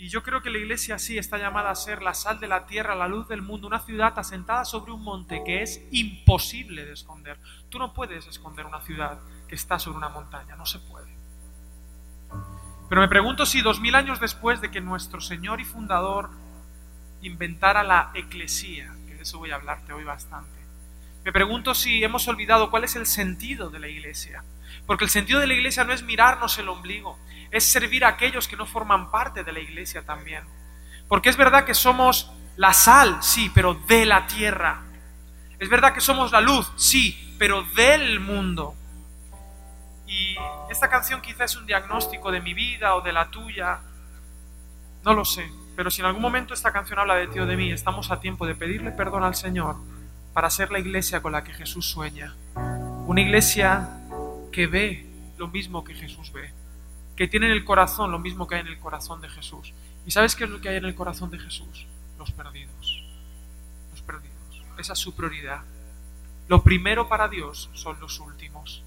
Y yo creo que la iglesia sí está llamada a ser la sal de la tierra, la luz del mundo, una ciudad asentada sobre un monte que es imposible de esconder. Tú no puedes esconder una ciudad que está sobre una montaña, no se puede. Pero me pregunto si 2000 años después de que nuestro Señor y Fundador inventara la eclesía, que de eso voy a hablarte hoy bastante, me pregunto si hemos olvidado cuál es el sentido de la iglesia. Porque el sentido de la iglesia no es mirarnos el ombligo, es servir a aquellos que no forman parte de la iglesia también. Porque es verdad que somos la sal, sí, pero de la tierra. Es verdad que somos la luz, sí, pero del mundo. Y esta canción quizás es un diagnóstico de mi vida o de la tuya, no lo sé. Pero si en algún momento esta canción habla de ti o de mí, estamos a tiempo de pedirle perdón al Señor para ser la iglesia con la que Jesús sueña. Una iglesia que ve lo mismo que Jesús ve, que tiene en el corazón lo mismo que hay en el corazón de Jesús. ¿Y sabes qué es lo que hay en el corazón de Jesús? Los perdidos. Los perdidos. Esa es su prioridad. Lo primero para Dios son los últimos.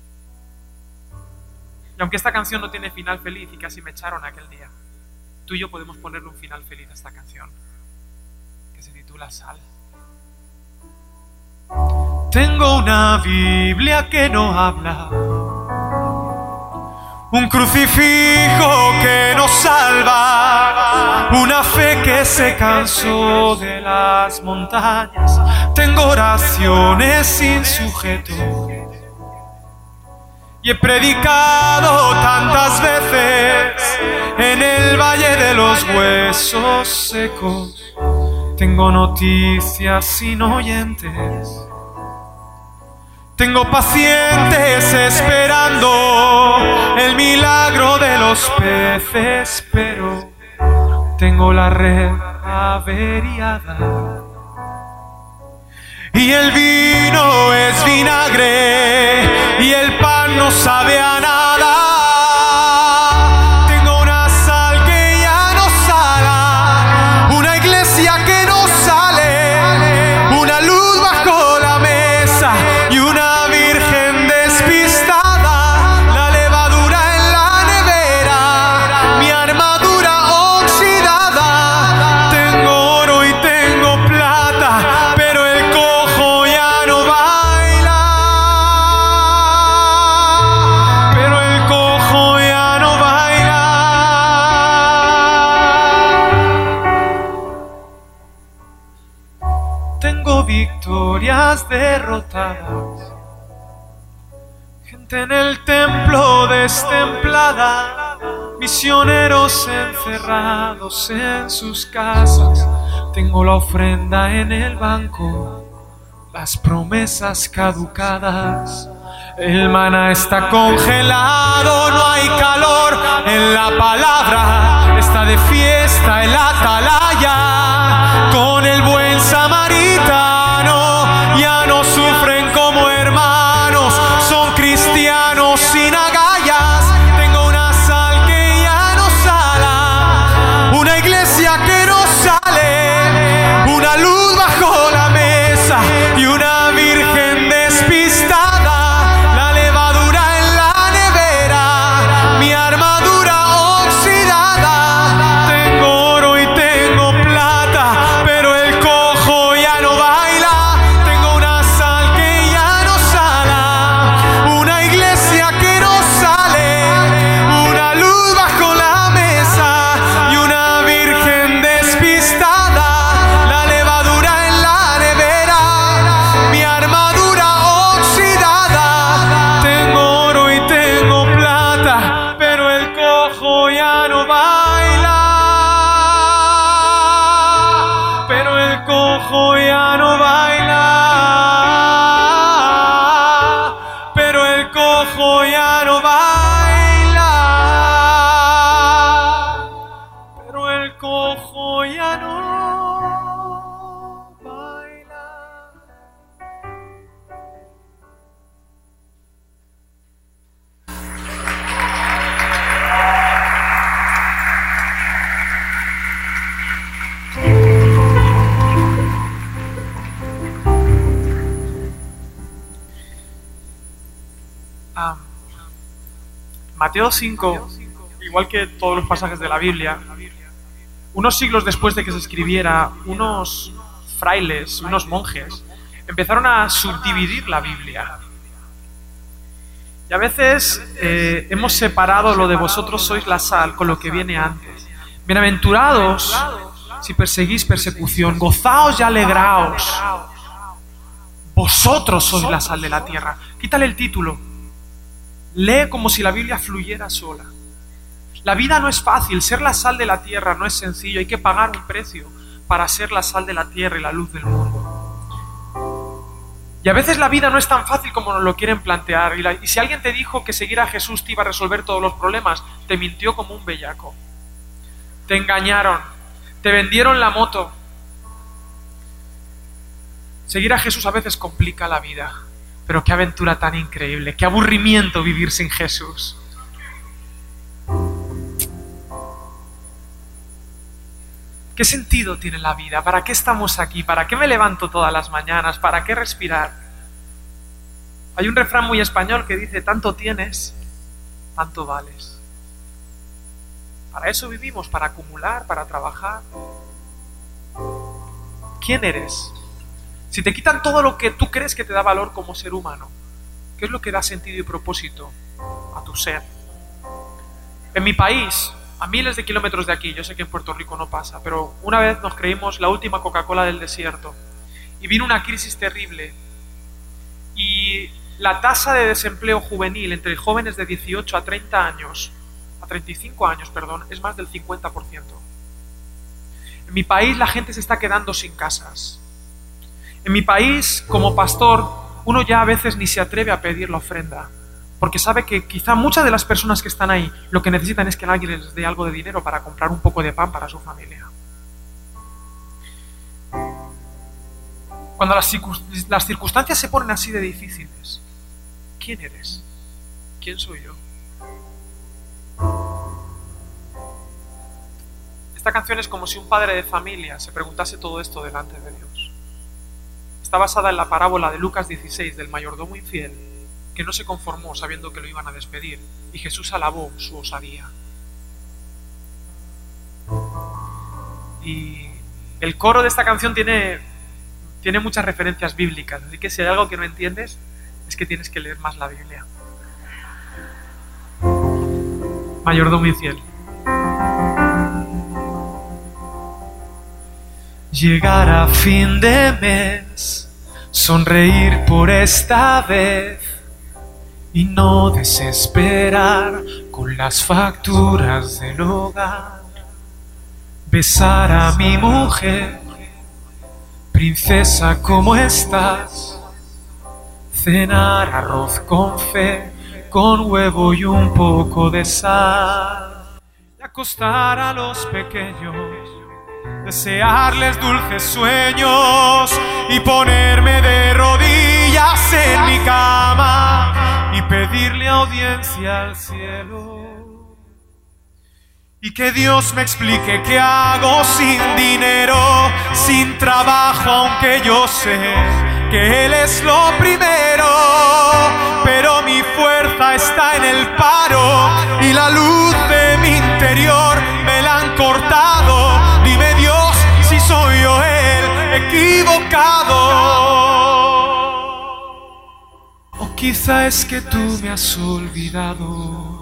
Y aunque esta canción no tiene final feliz y casi me echaron aquel día, tú y yo podemos ponerle un final feliz a esta canción, que se titula Sal. Tengo una Biblia que no habla, un crucifijo que nos salva, una fe que se cansó de las montañas. Tengo oraciones sin sujeto y he predicado tantas veces en el valle de los huesos secos. Tengo noticias sin oyentes. Tengo pacientes esperando el milagro de los peces, pero tengo la red averiada y el vino es vinagre y el pan no sabe a nada. Tengo una sal que ya no sala, una iglesia que no sale, una luz bajo la mesa y una virgen despistada, la levadura en la nevera, mi armadura oxidada. Tengo oro y tengo plata, pero el cojo ya no baila, pero el cojo ya no baila. Tengo victorias derrotadas, gente en el templo destemplada, misioneros encerrados en sus casas. Tengo la ofrenda en el banco, las promesas caducadas. El maná está congelado, no hay calor en la palabra. Está de fiesta el atalaya con el buen samaritano. Ya no sufren como hermanos, son cristianos sin agallas. Tengo una sal que ya no sala, una iglesia que no sale, una luz bajo la mesa y una virgen despistada, la levadura en la nevera, mi armadura oxidada. Tengo oro y tengo plata, pero el cojo ya no baila. Tengo una sal que ya no sala, una iglesia que no sale, una luz bajo la mesa y una virgen despistada, la levadura en la nevera, mi armadura oxidada. Tengo oro y tengo plata, pero el cojo ya no baila, pero el cojo ya no baila, pero el cojo ya no baila, pero el cojo ya no baila. Mateo 5, igual que todos los pasajes de la Biblia, unos siglos después de que se escribiera, unos frailes, unos monjes, empezaron a subdividir la Biblia. Y a veces hemos separado lo de vosotros sois la sal con lo que viene antes. Bienaventurados si perseguís persecución, gozaos y alegraos. Vosotros sois la sal de la tierra. Quítale el título. Lee como si la Biblia fluyera sola. La vida no es fácil, ser la sal de la tierra no es sencillo, hay que pagar un precio para ser la sal de la tierra y la luz del mundo. Y a veces la vida no es tan fácil como nos lo quieren plantear. Y si alguien te dijo que seguir a Jesús te iba a resolver todos los problemas, te mintió como un bellaco. Te engañaron, te vendieron la moto. Seguir a Jesús a veces complica la vida, pero qué aventura tan increíble, qué aburrimiento vivir sin Jesús. ¿Qué sentido tiene la vida? ¿Para qué estamos aquí? ¿Para qué me levanto todas las mañanas? ¿Para qué respirar? Hay un refrán muy español que dice, tanto tienes, tanto vales. Para eso vivimos, para acumular, para trabajar. ¿Quién eres? Si te quitan todo lo que tú crees que te da valor como ser humano, ¿qué es lo que da sentido y propósito a tu ser? En mi país, a miles de kilómetros de aquí, yo sé que en Puerto Rico no pasa, pero una vez nos creímos la última Coca-Cola del desierto y vino una crisis terrible y la tasa de desempleo juvenil entre jóvenes de 18 a 35 años, es más del 50%. En mi país la gente se está quedando sin casas. En mi país, como pastor, uno ya a veces ni se atreve a pedir la ofrenda, porque sabe que quizá muchas de las personas que están ahí lo que necesitan es que alguien les dé algo de dinero para comprar un poco de pan para su familia. Cuando las circunstancias se ponen así de difíciles, ¿quién eres? ¿Quién soy yo? Esta canción es como si un padre de familia se preguntase todo esto delante de Dios. Está basada en la parábola de Lucas 16 del mayordomo infiel que no se conformó sabiendo que lo iban a despedir, y Jesús alabó su osadía. Y el coro de esta canción tiene muchas referencias bíblicas, así que si hay algo que no entiendes, es que tienes que leer más la Biblia. Mayordomo infiel. Llegar a fin de mes, sonreír por esta vez y no desesperar con las facturas del hogar. Besar a mi mujer, princesa, ¿cómo estás? Cenar arroz con fe, con huevo y un poco de sal. Y acostar a los pequeños, desearles dulces sueños y ponerme de rodillas en mi cama y pedirle audiencia al cielo. Y que Dios me explique qué hago sin dinero, sin trabajo, aunque yo sé que Él es lo primero. Pero mi fuerza está en el paro y la luz de mi interior me la han cortado. Dime Dios si soy yo el equivocado. O quizá es que tú me has olvidado.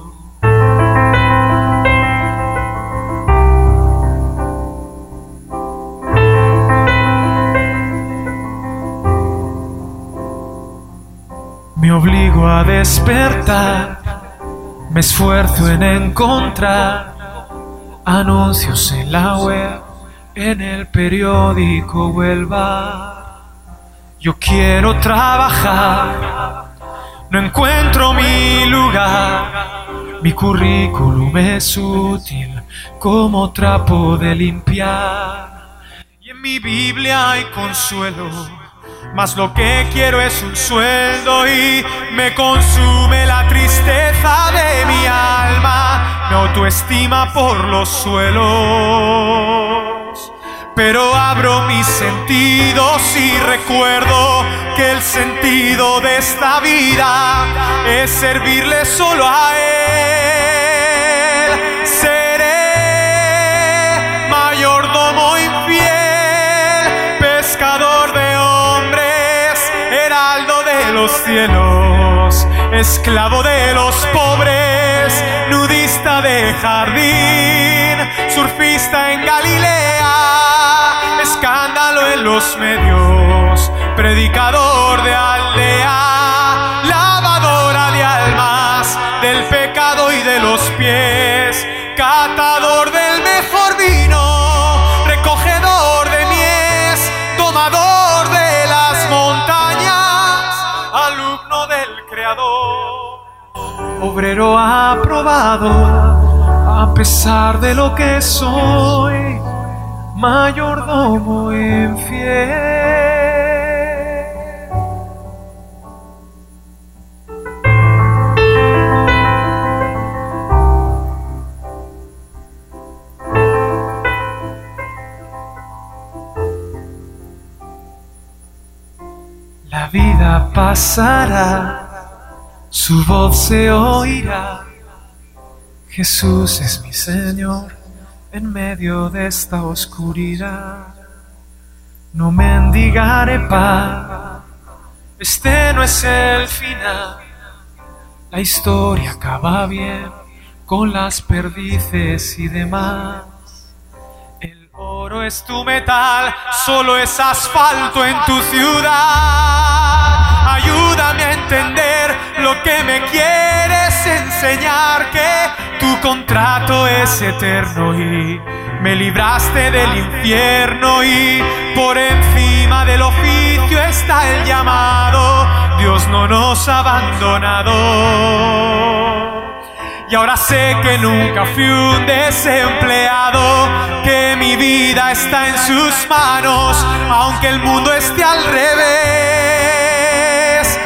Me obligo a despertar, me esfuerzo en encontrar anuncios en la web, en el periódico o el bar. Yo quiero trabajar, no encuentro mi lugar. Mi currículum es útil como trapo de limpiar. Y en mi Biblia hay consuelo, mas lo que quiero es un sueldo y me consume la tristeza de mi alma, mi autoestima por los suelos. Pero abro mis sentidos y recuerdo que el sentido de esta vida es servirle solo a Él. Seré mayor los cielos, esclavo de los pobres, nudista de jardín, surfista en Galilea, escándalo en los medios, predicador de aldea, lavadora de almas, del pecado y de los pies, catador del mejor vino, recogedor de mies, domador de las montañas, alumno del Creador, obrero aprobado, a pesar de lo que soy, mayordomo infiel. La vida pasará, su voz se oirá. Jesús es mi Señor en medio de esta oscuridad. No mendigaré paz, este no es el final. La historia acaba bien con las perdices y demás. El oro es tu metal, solo es asfalto en tu ciudad. Ayúdame a entender lo que me quieres enseñar, que tu contrato es eterno y me libraste del infierno, y por encima del oficio está el llamado. Dios no nos ha abandonado. Y ahora sé que nunca fui un desempleado, que mi vida está en sus manos, aunque el mundo esté al revés.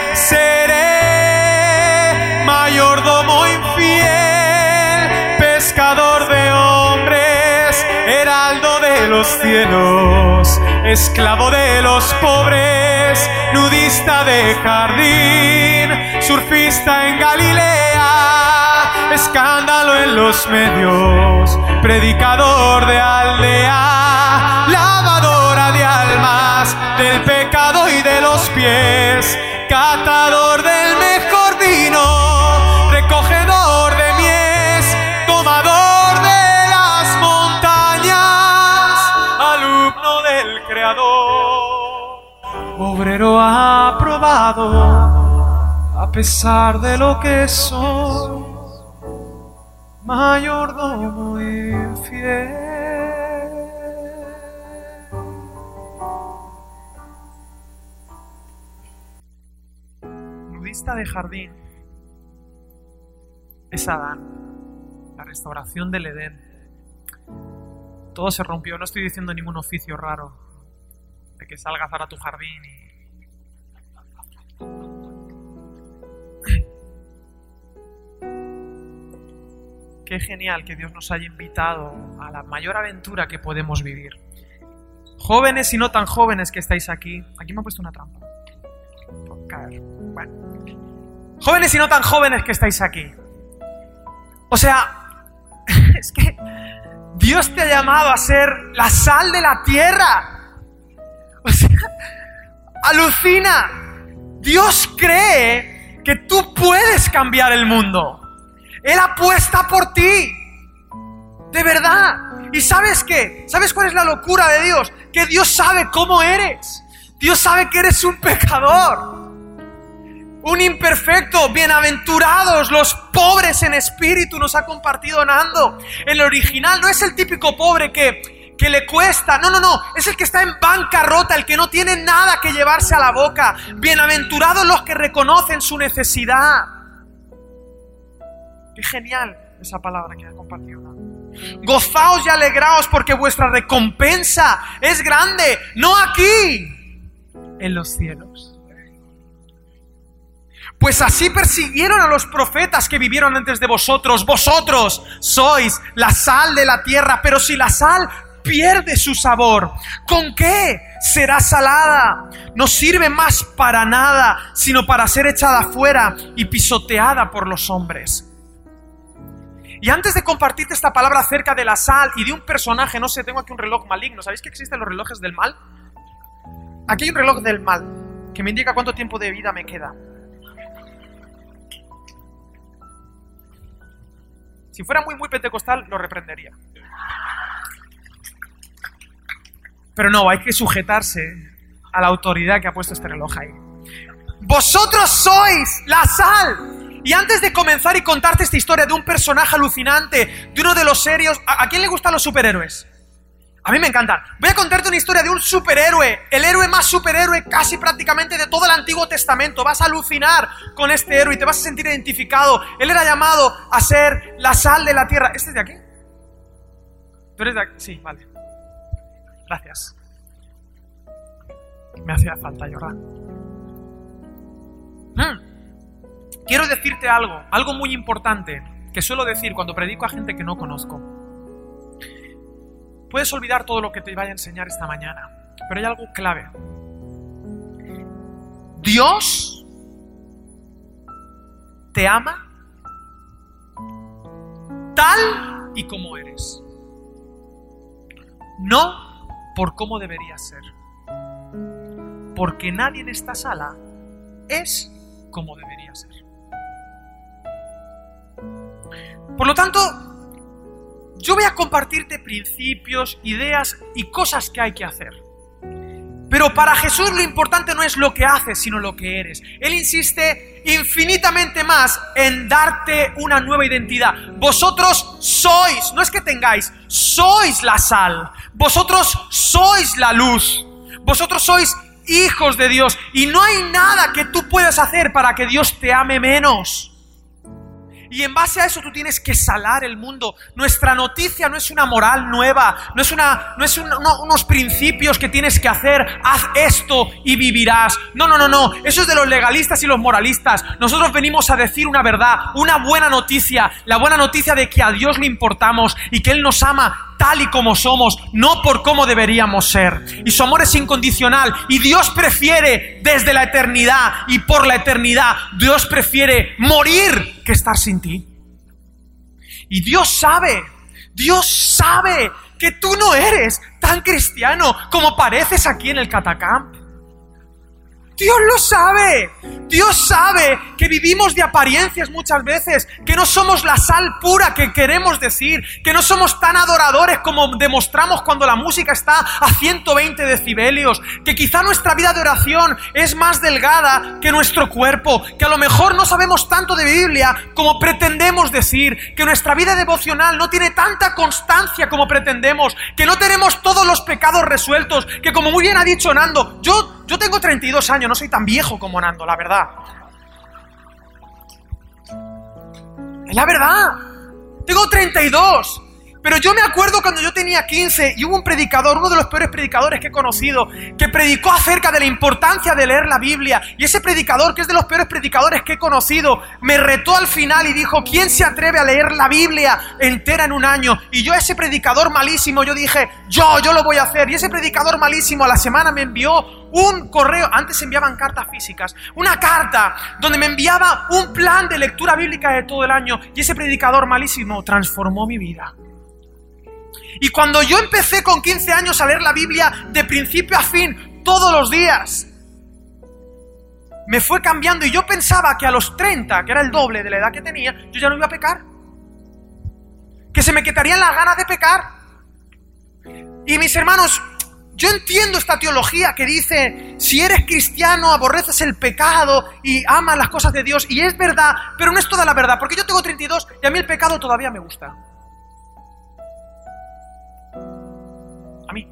Seré mayordomo infiel, pescador de hombres, heraldo de los cielos, esclavo de los pobres, nudista de jardín, surfista en Galilea, escándalo en los medios, predicador de aldea, lavadora de almas, del pecado y de los pies, catador del mejor vino, recogedor de mies, tomador de las montañas, alumno del Creador, obrero aprobado, a pesar de lo que soy, mayordomo infiel. Nudista de jardín es Adán, la restauración del Edén. Todo se rompió, no estoy diciendo ningún oficio raro, de que salgas ahora a tu jardín y... Qué genial que Dios nos haya invitado a la mayor aventura que podemos vivir. Jóvenes y no tan jóvenes que estáis aquí. Aquí me he puesto una trampa. Por caer. Bueno. Jóvenes y no tan jóvenes que estáis aquí. O sea, es que Dios te ha llamado a ser la sal de la tierra. O sea, alucina. Dios cree que tú puedes cambiar el mundo. Él apuesta por ti, de verdad. ¿Y sabes qué? ¿Sabes cuál es la locura de Dios? Que Dios sabe cómo eres. Dios sabe que eres un pecador, un imperfecto. Bienaventurados los pobres en espíritu, nos ha compartido Nando. El original no es el típico pobre que le cuesta, no, es el que está en bancarrota, el que no tiene nada que llevarse a la boca. Bienaventurados los que reconocen su necesidad. Qué genial esa palabra que ha compartido. Gozaos y alegraos porque vuestra recompensa es grande, no aquí, en los cielos. Pues así persiguieron a los profetas que vivieron antes de vosotros. Vosotros sois la sal de la tierra, pero si la sal pierde su sabor, ¿con qué será salada? No sirve más para nada, sino para ser echada fuera y pisoteada por los hombres. Y antes de compartirte esta palabra acerca de la sal y de un personaje, no sé, tengo aquí un reloj maligno. ¿Sabéis que existen los relojes del mal? Aquí hay un reloj del mal. que me indica cuánto tiempo de vida me queda. Si fuera muy pentecostal, lo reprendería. Pero no, hay que sujetarse a la autoridad que ha puesto este reloj ahí. Vosotros sois la sal. Y antes de comenzar y contarte esta historia de un personaje alucinante, de uno de los serios... ¿A quién le gustan los superhéroes? A mí me encantan. Voy a contarte una historia de un superhéroe, el héroe más superhéroe casi prácticamente de todo el Antiguo Testamento. Vas a alucinar con este héroe y te vas a sentir identificado. Él era llamado a ser la sal de la tierra. ¿Este es de aquí? ¿Tú eres de aquí? Sí, vale. Gracias. Me hacía falta llorar. Quiero decirte algo muy importante que suelo decir cuando predico a gente que no conozco. Puedes olvidar todo lo que te vaya a enseñar esta mañana, pero hay algo clave. Dios te ama tal y como eres, no por cómo deberías ser, porque nadie en esta sala es como debería ser. Por lo tanto, yo voy a compartirte principios, ideas y cosas que hay que hacer. Pero para Jesús lo importante no es lo que haces, sino lo que eres. Él insiste infinitamente más en darte una nueva identidad. Vosotros sois, no es que tengáis, sois la sal. Vosotros sois la luz. Vosotros sois hijos de Dios. Y no hay nada que tú puedas hacer para que Dios te ame menos. Y en base a eso tú tienes que salar el mundo. Nuestra noticia no es una moral nueva, no es unos principios que tienes que hacer, haz esto y vivirás. No. Eso es de los legalistas y los moralistas. Nosotros venimos a decir una verdad, una buena noticia, la buena noticia de que a Dios le importamos y que Él nos ama tal y como somos, no por cómo deberíamos ser. Y su amor es incondicional. Y Dios prefiere desde la eternidad y por la eternidad, Dios prefiere morir que estar sin ti. Y Dios sabe que tú no eres tan cristiano como pareces aquí en el Catacamp. Dios lo sabe. Dios sabe que vivimos de apariencias muchas veces, que no somos la sal pura que queremos decir, que no somos tan adoradores como demostramos cuando la música está a 120 decibelios, que quizá nuestra vida de oración es más delgada que nuestro cuerpo, que a lo mejor no sabemos tanto de Biblia como pretendemos decir, que nuestra vida devocional no tiene tanta constancia como pretendemos, que no tenemos todos los pecados resueltos, que como muy bien ha dicho Nando, yo tengo 32 años, no soy tan viejo como Nando, la verdad. Es la verdad. Tengo 32. Pero yo me acuerdo cuando yo tenía 15 y hubo un predicador, uno de los peores predicadores que he conocido, que predicó acerca de la importancia de leer la Biblia. Y ese predicador, que es de los peores predicadores que he conocido, me retó al final y dijo, ¿quién se atreve a leer la Biblia entera en un año? Y yo a ese predicador malísimo, yo dije, yo lo voy a hacer. Y ese predicador malísimo a la semana me envió un correo, antes se enviaban cartas físicas, una carta donde me enviaba un plan de lectura bíblica de todo el año. Y ese predicador malísimo transformó mi vida. Y cuando yo empecé con 15 años a leer la Biblia de principio a fin, todos los días, me fue cambiando y yo pensaba que a los 30, que era el doble de la edad que tenía, yo ya no iba a pecar. Que se me quitarían las ganas de pecar. Y mis hermanos, yo entiendo esta teología que dice, si eres cristiano, aborreces el pecado y amas las cosas de Dios. Y es verdad, pero no es toda la verdad, porque yo tengo 32 y a mí el pecado todavía me gusta. A mí.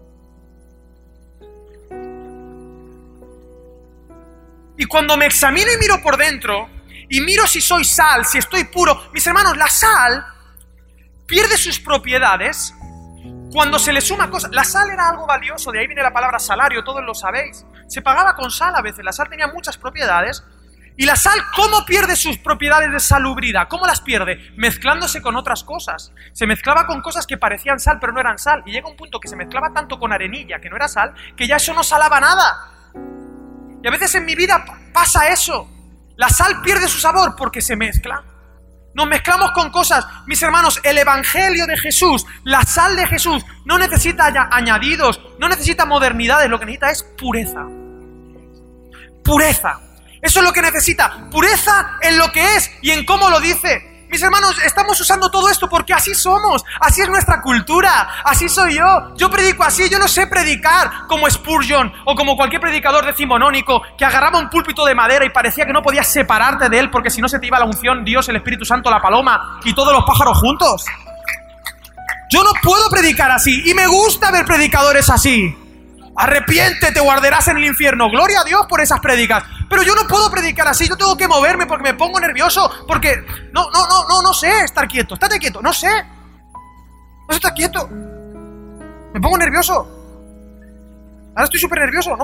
Y cuando me examino y miro por dentro, y miro si soy sal, si estoy puro, mis hermanos, la sal pierde sus propiedades cuando se le suma cosas. La sal era algo valioso, de ahí viene la palabra salario, todos lo sabéis. Se pagaba con sal a veces, la sal tenía muchas propiedades. Y la sal, ¿cómo pierde sus propiedades de salubridad? ¿Cómo las pierde? Mezclándose con otras cosas. Se mezclaba con cosas que parecían sal, pero no eran sal. Y llega un punto que se mezclaba tanto con arenilla, que no era sal, que ya eso no salaba nada. Y a veces en mi vida pasa eso. La sal pierde su sabor porque se mezcla. Nos mezclamos con cosas. Mis hermanos, el evangelio de Jesús, la sal de Jesús, no necesita añadidos, no necesita modernidades, lo que necesita es pureza. Pureza. Eso es lo que necesita. Pureza en lo que es y en cómo lo dice. Mis hermanos, estamos usando todo esto porque así somos, así es nuestra cultura, así soy yo. Yo predico así, yo no sé predicar como Spurgeon o como cualquier predicador decimonónico que agarraba un púlpito de madera y parecía que no podías separarte de él porque si no se te iba la unción, Dios, el Espíritu Santo, la paloma y todos los pájaros juntos. Yo no puedo predicar así y me gusta ver predicadores así. Arrepiéntete o arderás en el infierno. Gloria a Dios por esas prédicas. Pero yo no puedo predicar así. Yo tengo que moverme porque me pongo nervioso. Porque no sé estar quieto. Estate quieto. No sé estar quieto. Me pongo nervioso. Ahora estoy súper nervioso.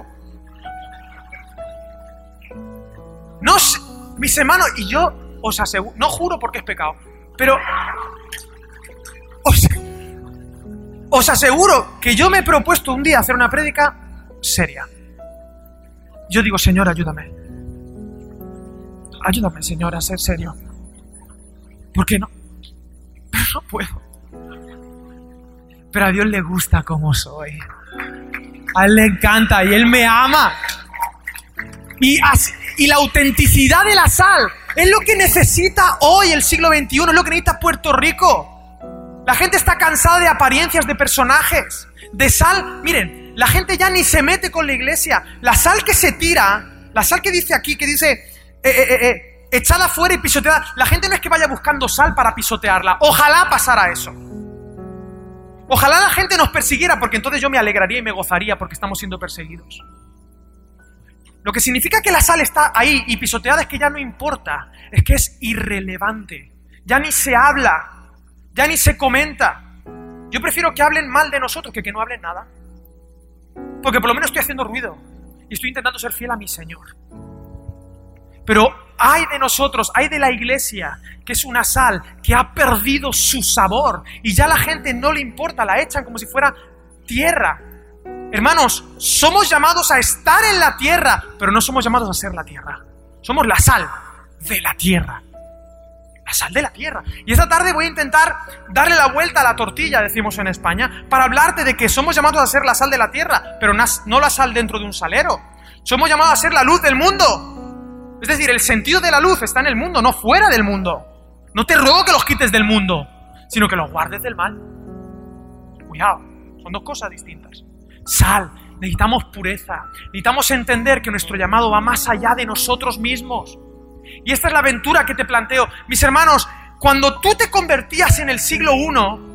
No sé. Mis hermanos, y yo os aseguro, no juro porque es pecado, pero os aseguro que yo me he propuesto un día hacer una prédica seria. Yo digo, Señor, ayúdame. Ayúdame, Señor, a ser serio. ¿Por qué no? Pero no puedo. Pero a Dios le gusta como soy. A Él le encanta y Él me ama. Y la autenticidad de la sal es lo que necesita hoy el siglo XXI, es lo que necesita Puerto Rico. La gente está cansada de apariencias, de personajes, de sal. Miren, la gente ya ni se mete con la iglesia. La sal que se tira, la sal que dice aquí, que dice echada fuera y pisoteada. La gente no es que vaya buscando sal para pisotearla. Ojalá pasara eso. Ojalá la gente nos persiguiera, porque entonces yo me alegraría y me gozaría porque estamos siendo perseguidos. Lo que significa que la sal está ahí y pisoteada es que ya no importa, es que es irrelevante. Ya ni se habla. Ya ni se comenta. Yo prefiero que hablen mal de nosotros que no hablen nada. Porque por lo menos estoy haciendo ruido. Y estoy intentando ser fiel a mi Señor. Pero hay de nosotros, hay de la iglesia, que es una sal que ha perdido su sabor. Y ya la gente no le importa, la echan como si fuera tierra. Hermanos, somos llamados a estar en la tierra, pero no somos llamados a ser la tierra. Somos la sal de la tierra. La sal de la tierra. Y esta tarde voy a intentar darle la vuelta a la tortilla, decimos en España, para hablarte de que somos llamados a ser la sal de la tierra, pero no la sal dentro de un salero. Somos llamados a ser la luz del mundo. Es decir, el sentido de la luz está en el mundo, no fuera del mundo. No te ruego que los quites del mundo, sino que los guardes del mal. Cuidado, son dos cosas distintas. Sal, necesitamos pureza, necesitamos entender que nuestro llamado va más allá de nosotros mismos. Y esta es la aventura que te planteo. Mis hermanos, cuando tú te convertías en el siglo I,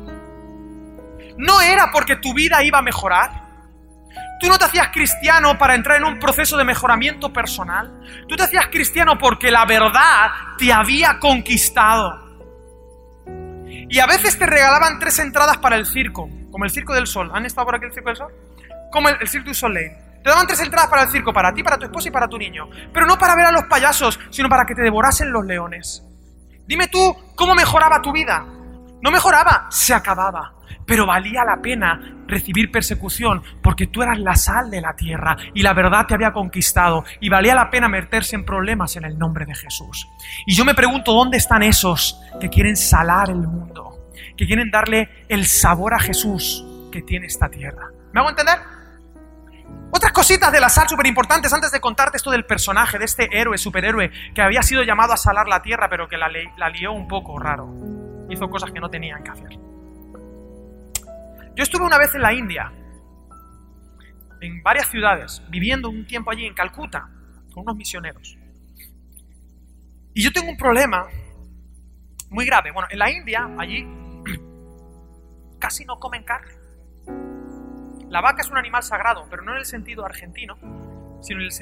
no era porque tu vida iba a mejorar. Tú no te hacías cristiano para entrar en un proceso de mejoramiento personal. Tú te hacías cristiano porque la verdad te había conquistado. Y a veces te regalaban 3 entradas para el circo, como el Circo del Sol. ¿Han estado por aquí el Circo del Sol? Como el Cirque du Soleil. Te daban 3 entradas para el circo, para ti, para tu esposa y para tu niño. Pero no para ver a los payasos, sino para que te devorasen los leones. Dime tú, ¿cómo mejoraba tu vida? No mejoraba, se acababa. Pero valía la pena recibir persecución porque tú eras la sal de la tierra y la verdad te había conquistado. Y valía la pena meterse en problemas en el nombre de Jesús. Y yo me pregunto, ¿dónde están esos que quieren salar el mundo? Que quieren darle el sabor a Jesús que tiene esta tierra. ¿Me hago entender? Otras cositas de la sal súper importantes antes de contarte esto del personaje, de este héroe, superhéroe, que había sido llamado a salar la tierra, pero que la lió un poco raro. Hizo cosas que no tenían que hacer. Yo estuve una vez en la India, en varias ciudades, viviendo un tiempo allí en Calcuta, con unos misioneros. Y yo tengo un problema muy grave. Bueno, en la India, allí, casi no comen carne. La vaca es un animal sagrado, pero no en el sentido argentino, sino en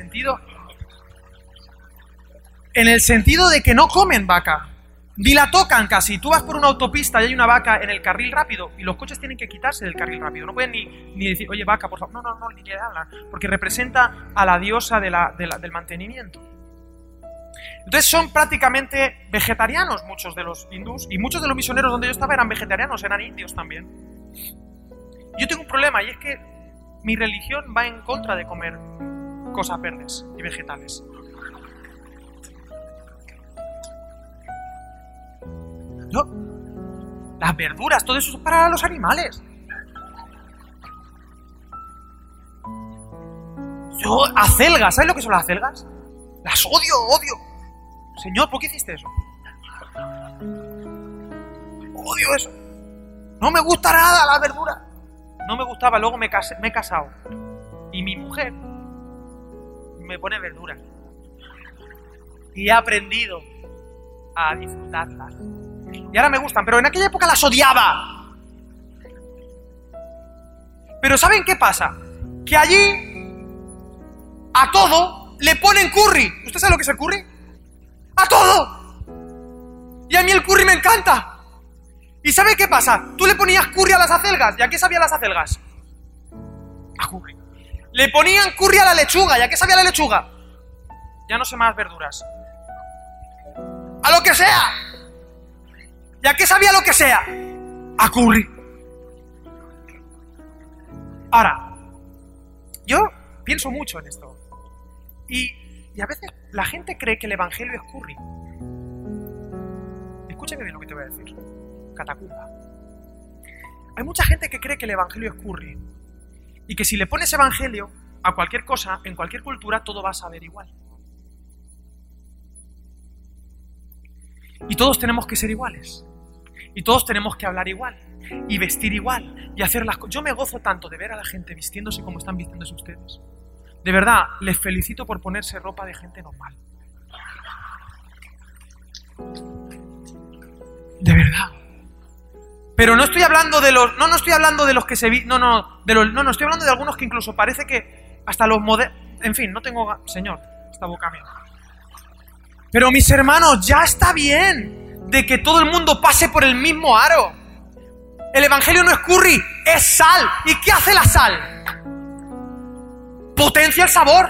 el sentido de que no comen vaca, ni la tocan casi. Tú vas por una autopista y hay una vaca en el carril rápido y los coches tienen que quitarse del carril rápido. No pueden ni decir, oye vaca, por favor. No, ni le hablan, porque representa a la diosa del mantenimiento. Entonces son prácticamente vegetarianos muchos de los hindús y muchos de los misioneros donde yo estaba eran vegetarianos, eran indios también. Yo tengo un problema y es que mi religión va en contra de comer cosas verdes y vegetales. No, las verduras, todo eso es para los animales. Yo, acelgas, ¿sabes lo que son las acelgas? Las odio. Señor, ¿por qué hiciste eso? Odio eso. No me gusta nada la verdura. No me gustaba, luego me he casado. Y mi mujer me pone verduras. Y he aprendido a disfrutarlas. Y ahora me gustan, pero en aquella época las odiaba. Pero ¿saben qué pasa? Que allí a todo le ponen curry. ¿Usted sabe lo que es el curry? ¡A todo! Y a mí el curry me encanta. ¿Y sabe qué pasa? Tú le ponías curry a las acelgas. ¿Y a qué sabían las acelgas? A curry. Le ponían curry a la lechuga. ¿Y a qué sabía la lechuga? Ya no sé más verduras. ¡A lo que sea! ¿Y a qué sabía lo que sea? A curry. Ahora, yo pienso mucho en esto. Y a veces la gente cree que el evangelio es curry. Escúchame bien lo que te voy a decir. Catacumba. Hay mucha gente que cree que el evangelio es curry. Y que si le pones evangelio a cualquier cosa, en cualquier cultura, todo va a saber igual. Y todos tenemos que ser iguales. Y todos tenemos que hablar igual. Y vestir igual. Y hacer las cosas. Yo me gozo tanto de ver a la gente vistiéndose como están vistiéndose ustedes. De verdad, les felicito por ponerse ropa de gente normal. De verdad. Pero no estoy hablando de los... No estoy hablando de los que se... No, estoy hablando de algunos que incluso parece que hasta los modernos... En fin, no tengo... Señor, esta boca mía. Pero mis hermanos, ya está bien de que todo el mundo pase por el mismo aro. El evangelio no es curry, es sal. ¿Y qué hace la sal? Potencia el sabor.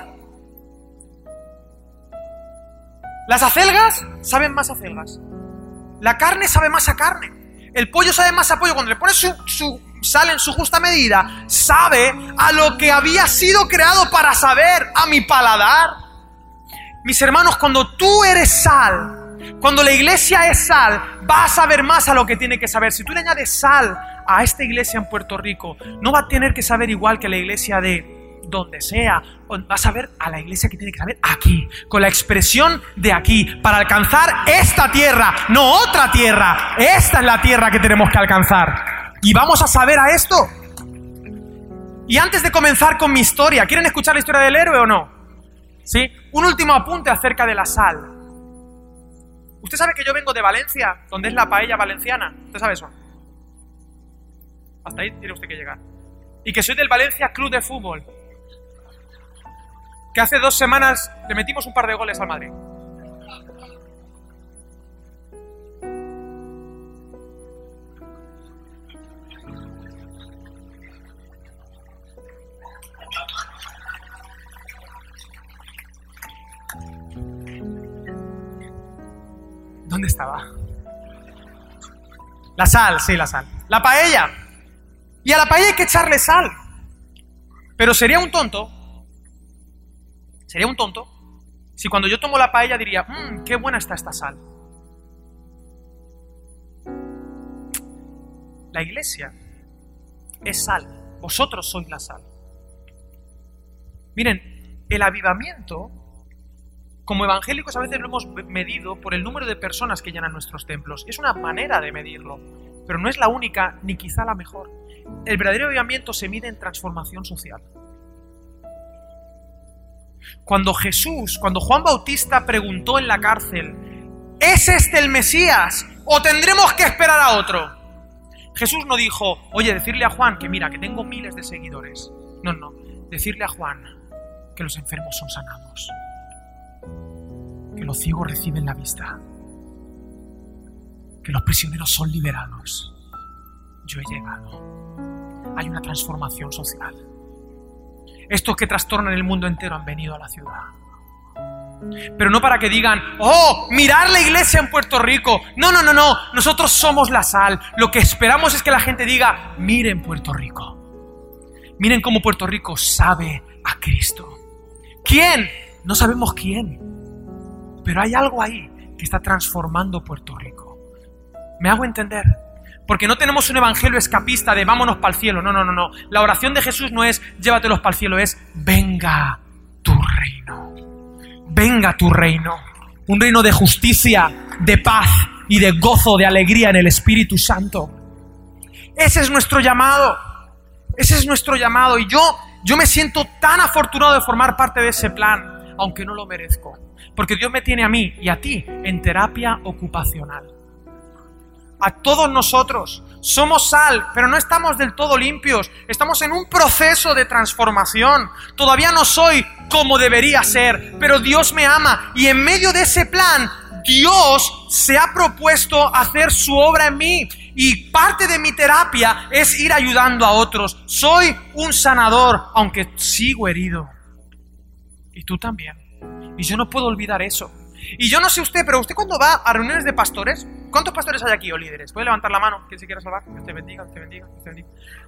Las acelgas saben más a acelgas. La carne sabe más a carne. El pollo sabe más a pollo. Cuando le pones su sal en su justa medida, sabe a lo que había sido creado para saber, a mi paladar. Mis hermanos, cuando tú eres sal, cuando la iglesia es sal, va a saber más a lo que tiene que saber. Si tú le añades sal a esta iglesia en Puerto Rico, no va a tener que saber igual que la iglesia de donde sea, va a saber a la iglesia que tiene que saber aquí, con la expresión de aquí, para alcanzar esta tierra, no otra tierra. Esta es la tierra que tenemos que alcanzar. Y vamos a saber a esto. Y antes de comenzar con mi historia, ¿quieren escuchar la historia del héroe o no? ¿Sí? Un último apunte acerca de la sal. ¿Usted sabe que yo vengo de Valencia, donde es la paella valenciana? ¿Usted sabe eso? Hasta ahí tiene usted que llegar. Y que soy del Valencia Club de Fútbol, que hace 2 semanas le metimos un par de goles al Madrid. ¿Dónde estaba? La sal, sí, la sal. La paella. Y a la paella hay que echarle sal. Pero sería un tonto si cuando yo tomo la paella diría, qué buena está esta sal. La iglesia es sal. Vosotros sois la sal. Miren, el avivamiento, como evangélicos a veces lo hemos medido por el número de personas que llenan nuestros templos. Es una manera de medirlo, pero no es la única ni quizá la mejor. El verdadero avivamiento se mide en transformación social. Cuando Juan Bautista preguntó en la cárcel, ¿es este el Mesías o tendremos que esperar a otro? Jesús no dijo, oye, decirle a Juan que mira, que tengo miles de seguidores. No, decirle a Juan que los enfermos son sanados, que los ciegos reciben la vista, que los prisioneros son liberados. Yo he llegado. Hay una transformación social. Estos que trastornan el mundo entero han venido a la ciudad. Pero no para que digan, ¡oh, mirar la iglesia en Puerto Rico! No. Nosotros somos la sal. Lo que esperamos es que la gente diga, miren Puerto Rico. Miren cómo Puerto Rico sabe a Cristo. ¿Quién? No sabemos quién. Pero hay algo ahí que está transformando Puerto Rico. ¿Me hago entender? Porque no tenemos un evangelio escapista de vámonos para el cielo. No. La oración de Jesús no es llévatelos para el cielo, es venga reino. Venga tu reino. Un reino de justicia, de paz y de gozo, de alegría en el Espíritu Santo. Ese es nuestro llamado. Ese es nuestro llamado. Y yo me siento tan afortunado de formar parte de ese plan, aunque no lo merezco. Porque Dios me tiene a mí y a ti en terapia ocupacional. A todos nosotros somos sal, pero no estamos del todo limpios. Estamos en un proceso de transformación. Todavía no soy como debería ser, pero Dios me ama. Y en medio de ese plan, Dios se ha propuesto hacer su obra en mí. Y parte de mi terapia es ir ayudando a otros. Soy un sanador, aunque sigo herido. Y tú también. Y yo no puedo olvidar eso. Y yo no sé usted, pero usted cuando va a reuniones de pastores, ¿cuántos pastores hay aquí o líderes? ¿Puede levantar la mano? ¿Quién se quiera salvar? Dios te bendiga, Dios te bendiga, Dios te bendiga.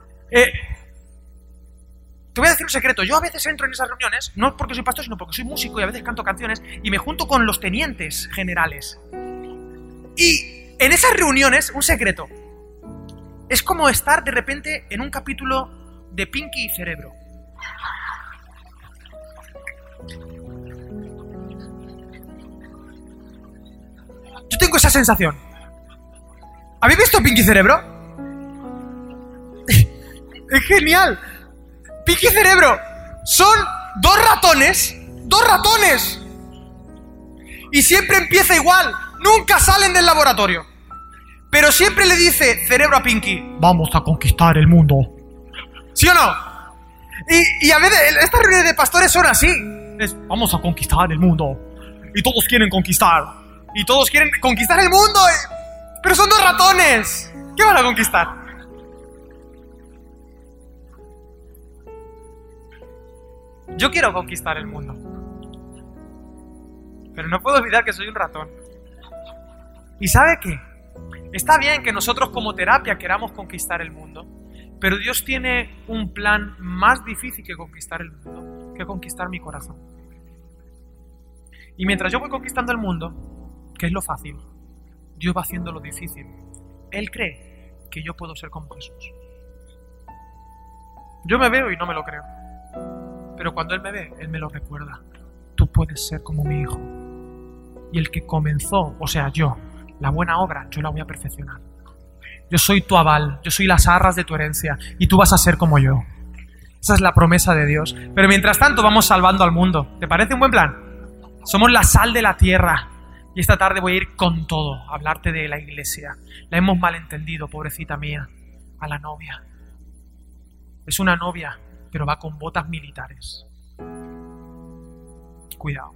Te voy a decir un secreto. Yo a veces entro en esas reuniones, no porque soy pastor, sino porque soy músico y a veces canto canciones y me junto con los tenientes generales. Y en esas reuniones, un secreto, es como estar de repente en un capítulo de Pinky y Cerebro. Yo tengo esa sensación. ¿Habéis visto Pinky Cerebro? Es genial. Pinky Cerebro son dos ratones. Y siempre empieza igual. Nunca salen del laboratorio. Pero siempre le dice Cerebro a Pinky: vamos a conquistar el mundo. ¿Sí o no? Y a veces estas reuniones de pastores son así. Vamos a conquistar el mundo. Y todos quieren conquistar. Y todos quieren conquistar el mundo. Pero son dos ratones. ¿Qué van a conquistar? Yo quiero conquistar el mundo. Pero no puedo olvidar que soy un ratón. ¿Y sabe qué? Está bien que nosotros como terapia queramos conquistar el mundo. Pero Dios tiene un plan más difícil que conquistar el mundo. Que conquistar mi corazón. Y mientras yo voy conquistando el mundo, que es lo fácil, Dios va haciendo lo difícil. Él cree que yo puedo ser como Jesús. Yo me veo y no me lo creo. Pero cuando Él me ve, Él me lo recuerda. Tú puedes ser como mi hijo. Y el que comenzó, o sea, yo, la buena obra, yo la voy a perfeccionar. Yo soy tu aval, yo soy las arras de tu herencia, y tú vas a ser como yo. Esa es la promesa de Dios. Pero mientras tanto vamos salvando al mundo. ¿Te parece un buen plan? Somos la sal de la tierra. Y esta tarde voy a ir con todo, a hablarte de la iglesia. La hemos malentendido, pobrecita mía, a la novia. Es una novia, pero va con botas militares. Cuidado.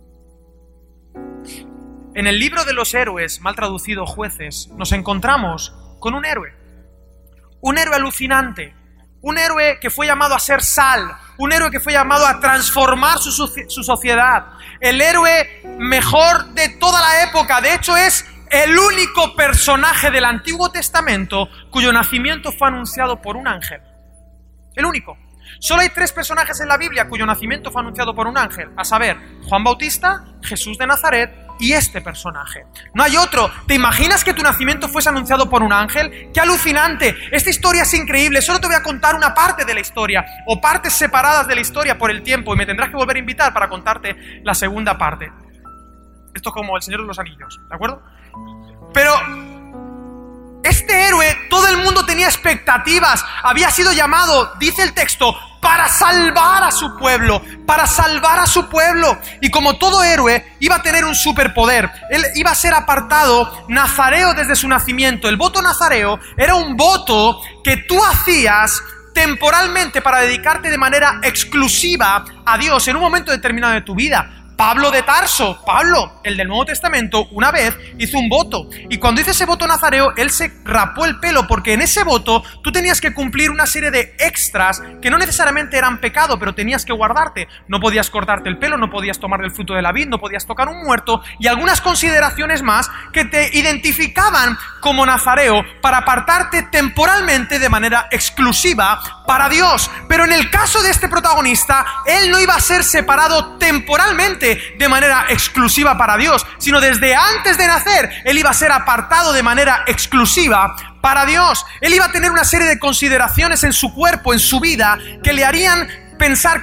En el libro de los héroes, mal traducido Jueces, nos encontramos con un héroe. Un héroe alucinante. Un héroe que fue llamado a ser sal. Un héroe que fue llamado a transformar su sociedad. El héroe mejor de toda la época. De hecho, es el único personaje del Antiguo Testamento cuyo nacimiento fue anunciado por un ángel. El único. Solo hay 3 personajes en la Biblia cuyo nacimiento fue anunciado por un ángel. A saber, Juan Bautista, Jesús de Nazaret y este personaje. No hay otro. ¿Te imaginas que tu nacimiento fuese anunciado por un ángel? ¡Qué alucinante! Esta historia es increíble. Solo te voy a contar una parte de la historia o partes separadas de la historia por el tiempo y me tendrás que volver a invitar para contarte la segunda parte. Esto es como El Señor de los Anillos, ¿de acuerdo? Pero este héroe, todo el mundo tenía expectativas. Había sido llamado, dice el texto, para salvar a su pueblo, para salvar a su pueblo. Y como todo héroe, iba a tener un superpoder. Él iba a ser apartado nazareo desde su nacimiento. El voto nazareo era un voto que tú hacías temporalmente para dedicarte de manera exclusiva a Dios en un momento determinado de tu vida. Pablo de Tarso, Pablo, el del Nuevo Testamento, una vez hizo un voto. Y cuando hizo ese voto nazareo, él se rapó el pelo, porque en ese voto tú tenías que cumplir una serie de extras que no necesariamente eran pecado, pero tenías que guardarte. No podías cortarte el pelo, no podías tomar del fruto de la vid, no podías tocar un muerto, y algunas consideraciones más que te identificaban como nazareo para apartarte temporalmente de manera exclusiva para Dios. Pero en el caso de este protagonista, él no iba a ser separado temporalmente de manera exclusiva para Dios, sino desde antes de nacer, él iba a ser apartado de manera exclusiva para Dios. Él iba a tener una serie de consideraciones en su cuerpo, en su vida, que le harían pensar que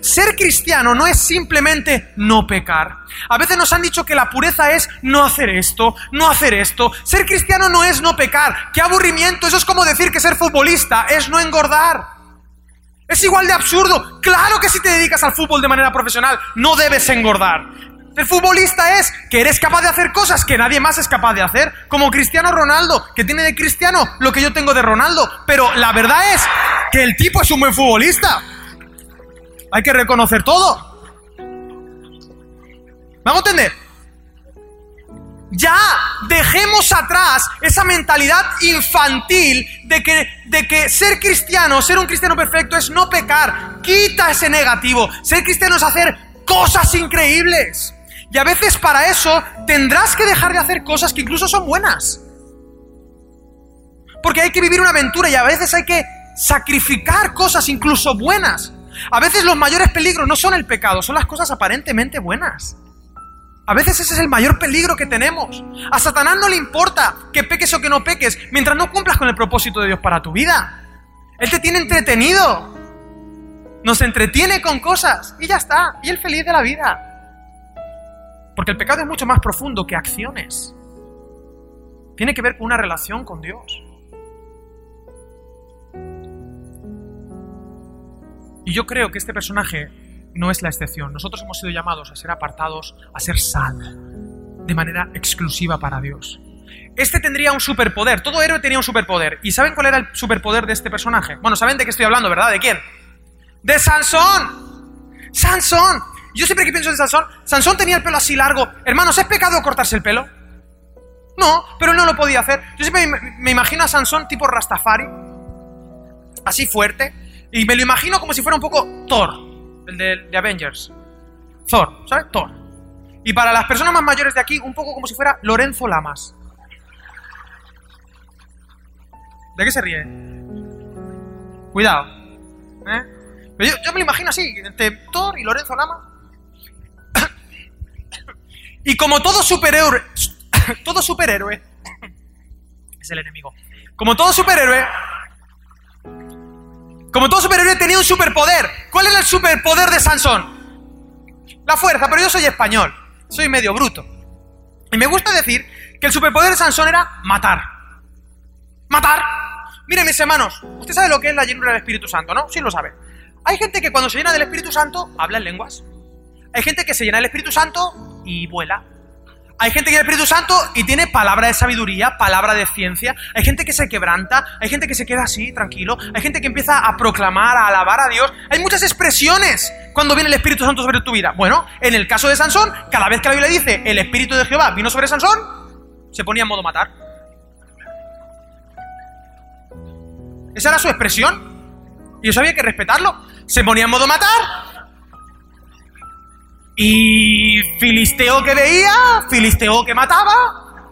ser cristiano no es simplemente no pecar. A veces nos han dicho que la pureza es no hacer esto, no hacer esto. Ser cristiano no es no pecar. ¡Qué aburrimiento! Eso es como decir que ser futbolista es no engordar. Es igual de absurdo. Claro que si te dedicas al fútbol de manera profesional no debes engordar. El futbolista es que eres capaz de hacer cosas que nadie más es capaz de hacer, como Cristiano Ronaldo, que tiene de Cristiano lo que yo tengo de Ronaldo, pero la verdad es que el tipo es un buen futbolista. Hay que reconocer todo. ¿Me hago entender? Ya dejemos atrás esa mentalidad infantil de que ser cristiano, ser un cristiano perfecto es no pecar. Quita ese negativo. Ser cristiano es hacer cosas increíbles. Y a veces para eso tendrás que dejar de hacer cosas que incluso son buenas. Porque hay que vivir una aventura y a veces hay que sacrificar cosas incluso buenas. A veces los mayores peligros no son el pecado, son las cosas aparentemente buenas. A veces ese es el mayor peligro que tenemos. A Satanás no le importa que peques o que no peques, mientras no cumplas con el propósito de Dios para tu vida. Él te tiene entretenido. Nos entretiene con cosas y ya está. Y él feliz de la vida. Porque el pecado es mucho más profundo que acciones. Tiene que ver con una relación con Dios. Y yo creo que este personaje no es la excepción. Nosotros hemos sido llamados a ser apartados, a ser sal, de manera exclusiva para Dios. Este tendría un superpoder. Todo héroe tenía un superpoder. ¿Y saben cuál era el superpoder de este personaje? Bueno, saben de qué estoy hablando, ¿verdad? ¿De quién? ¡De Sansón! ¡Sansón! Yo siempre que pienso en Sansón, Sansón tenía el pelo así largo. Hermanos, ¿es pecado cortarse el pelo? No, pero él no lo podía hacer. Yo siempre me imagino a Sansón tipo Rastafari, así fuerte, y me lo imagino como si fuera un poco Thor, el de Avengers. Thor, ¿sabes? Thor. Y para las personas más mayores de aquí, un poco como si fuera Lorenzo Lamas. ¿De qué se ríe? Cuidado. Pero yo me lo imagino así, entre Thor y Lorenzo Lamas. Y como todo superhéroe es el enemigo. Como todo superhéroe tenía un superpoder. ¿Cuál era el superpoder de Sansón? La fuerza, pero yo soy español, soy medio bruto. Y me gusta decir que el superpoder de Sansón era matar. ¡Matar! Miren, mis hermanos, usted sabe lo que es la llenura del Espíritu Santo, ¿no? Sí lo sabe. Hay gente que cuando se llena del Espíritu Santo habla en lenguas. Hay gente que se llena del Espíritu Santo y vuela. Hay gente que tiene el Espíritu Santo y tiene palabra de sabiduría, palabra de ciencia. Hay gente que se quebranta, hay gente que se queda así, tranquilo. Hay gente que empieza a proclamar, a alabar a Dios. Hay muchas expresiones cuando viene el Espíritu Santo sobre tu vida. Bueno, en el caso de Sansón, cada vez que la Biblia dice el Espíritu de Jehová vino sobre Sansón, se ponía en modo matar. Esa era su expresión. Y eso había que respetarlo. Se ponía en modo matar. Y filisteo que veía, filisteo que mataba.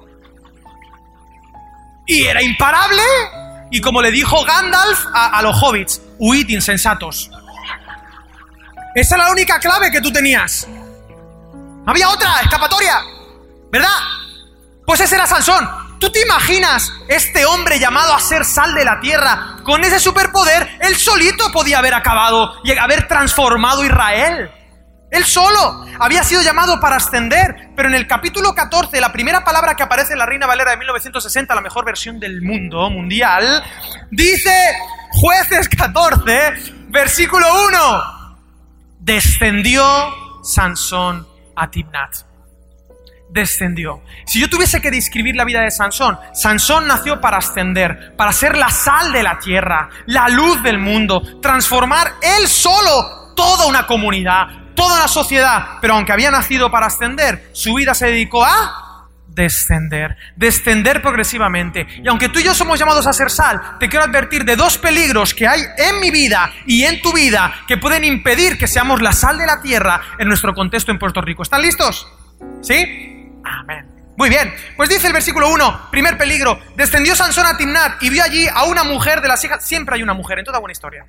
Y era imparable. Y como le dijo Gandalf a los hobbits, huid insensatos. Esa era la única clave que tú tenías. No había otra escapatoria, ¿verdad? Pues ese era Sansón. ¿Tú te imaginas este hombre llamado a ser sal de la tierra? Con ese superpoder, él solito podía haber acabado y haber transformado Israel. Él solo había sido llamado para ascender, pero en el capítulo 14, la primera palabra que aparece en la Reina Valera de 1960, la mejor versión del mundo mundial, dice, Jueces 14, versículo 1, descendió Sansón a Timnat. Descendió. Si yo tuviese que describir la vida de Sansón, Sansón nació para ascender, para ser la sal de la tierra, la luz del mundo, transformar él solo toda una comunidad, toda una sociedad. Pero aunque había nacido para ascender, su vida se dedicó a descender progresivamente. Y aunque tú y yo somos llamados a ser sal, te quiero advertir de dos peligros que hay en mi vida y en tu vida que pueden impedir que seamos la sal de la tierra en nuestro contexto en Puerto Rico. ¿Están listos? ¿Sí? Amén. Muy bien, pues dice el versículo 1, primer peligro, descendió Sansón a Timnat y vio allí a una mujer de las hijas. Siempre hay una mujer en toda buena historia.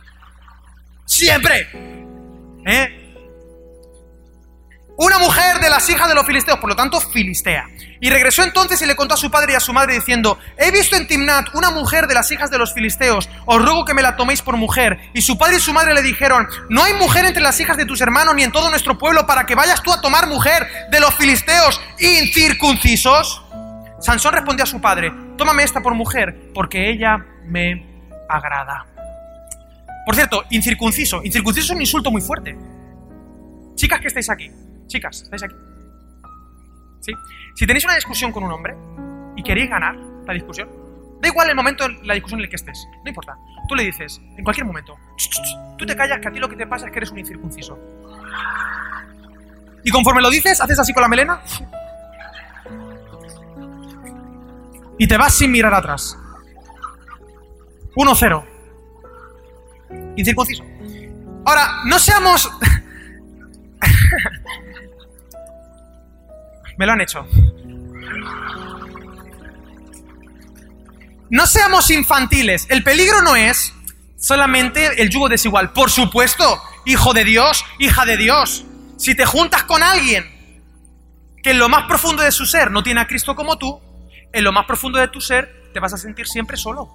Siempre. Una mujer de las hijas de los filisteos, por lo tanto, filistea. Y regresó entonces y le contó a su padre y a su madre diciendo: he visto en Timnat una mujer de las hijas de los filisteos, os ruego que me la toméis por mujer. Y su padre y su madre le dijeron: no hay mujer entre las hijas de tus hermanos ni en todo nuestro pueblo para que vayas tú a tomar mujer de los filisteos incircuncisos. Sansón respondió a su padre: tómame esta por mujer, porque ella me agrada. Por cierto, incircunciso es un insulto muy fuerte. Chicas que estáis aquí, chicas, ¿estáis aquí? ¿Sí? Si tenéis una discusión con un hombre y queréis ganar la discusión, da igual el momento de la discusión en el que estés, no importa. Tú le dices, en cualquier momento, tú te callas, que a ti lo que te pasa es que eres un incircunciso. Y conforme lo dices, haces así con la melena y te vas sin mirar atrás. 1-0. Incircunciso. Ahora, no seamos... Me lo han hecho. No seamos infantiles. El peligro no es solamente el yugo desigual. Por supuesto, hijo de Dios, hija de Dios. Si te juntas con alguien que en lo más profundo de su ser no tiene a Cristo como tú, en lo más profundo de tu ser te vas a sentir siempre solo.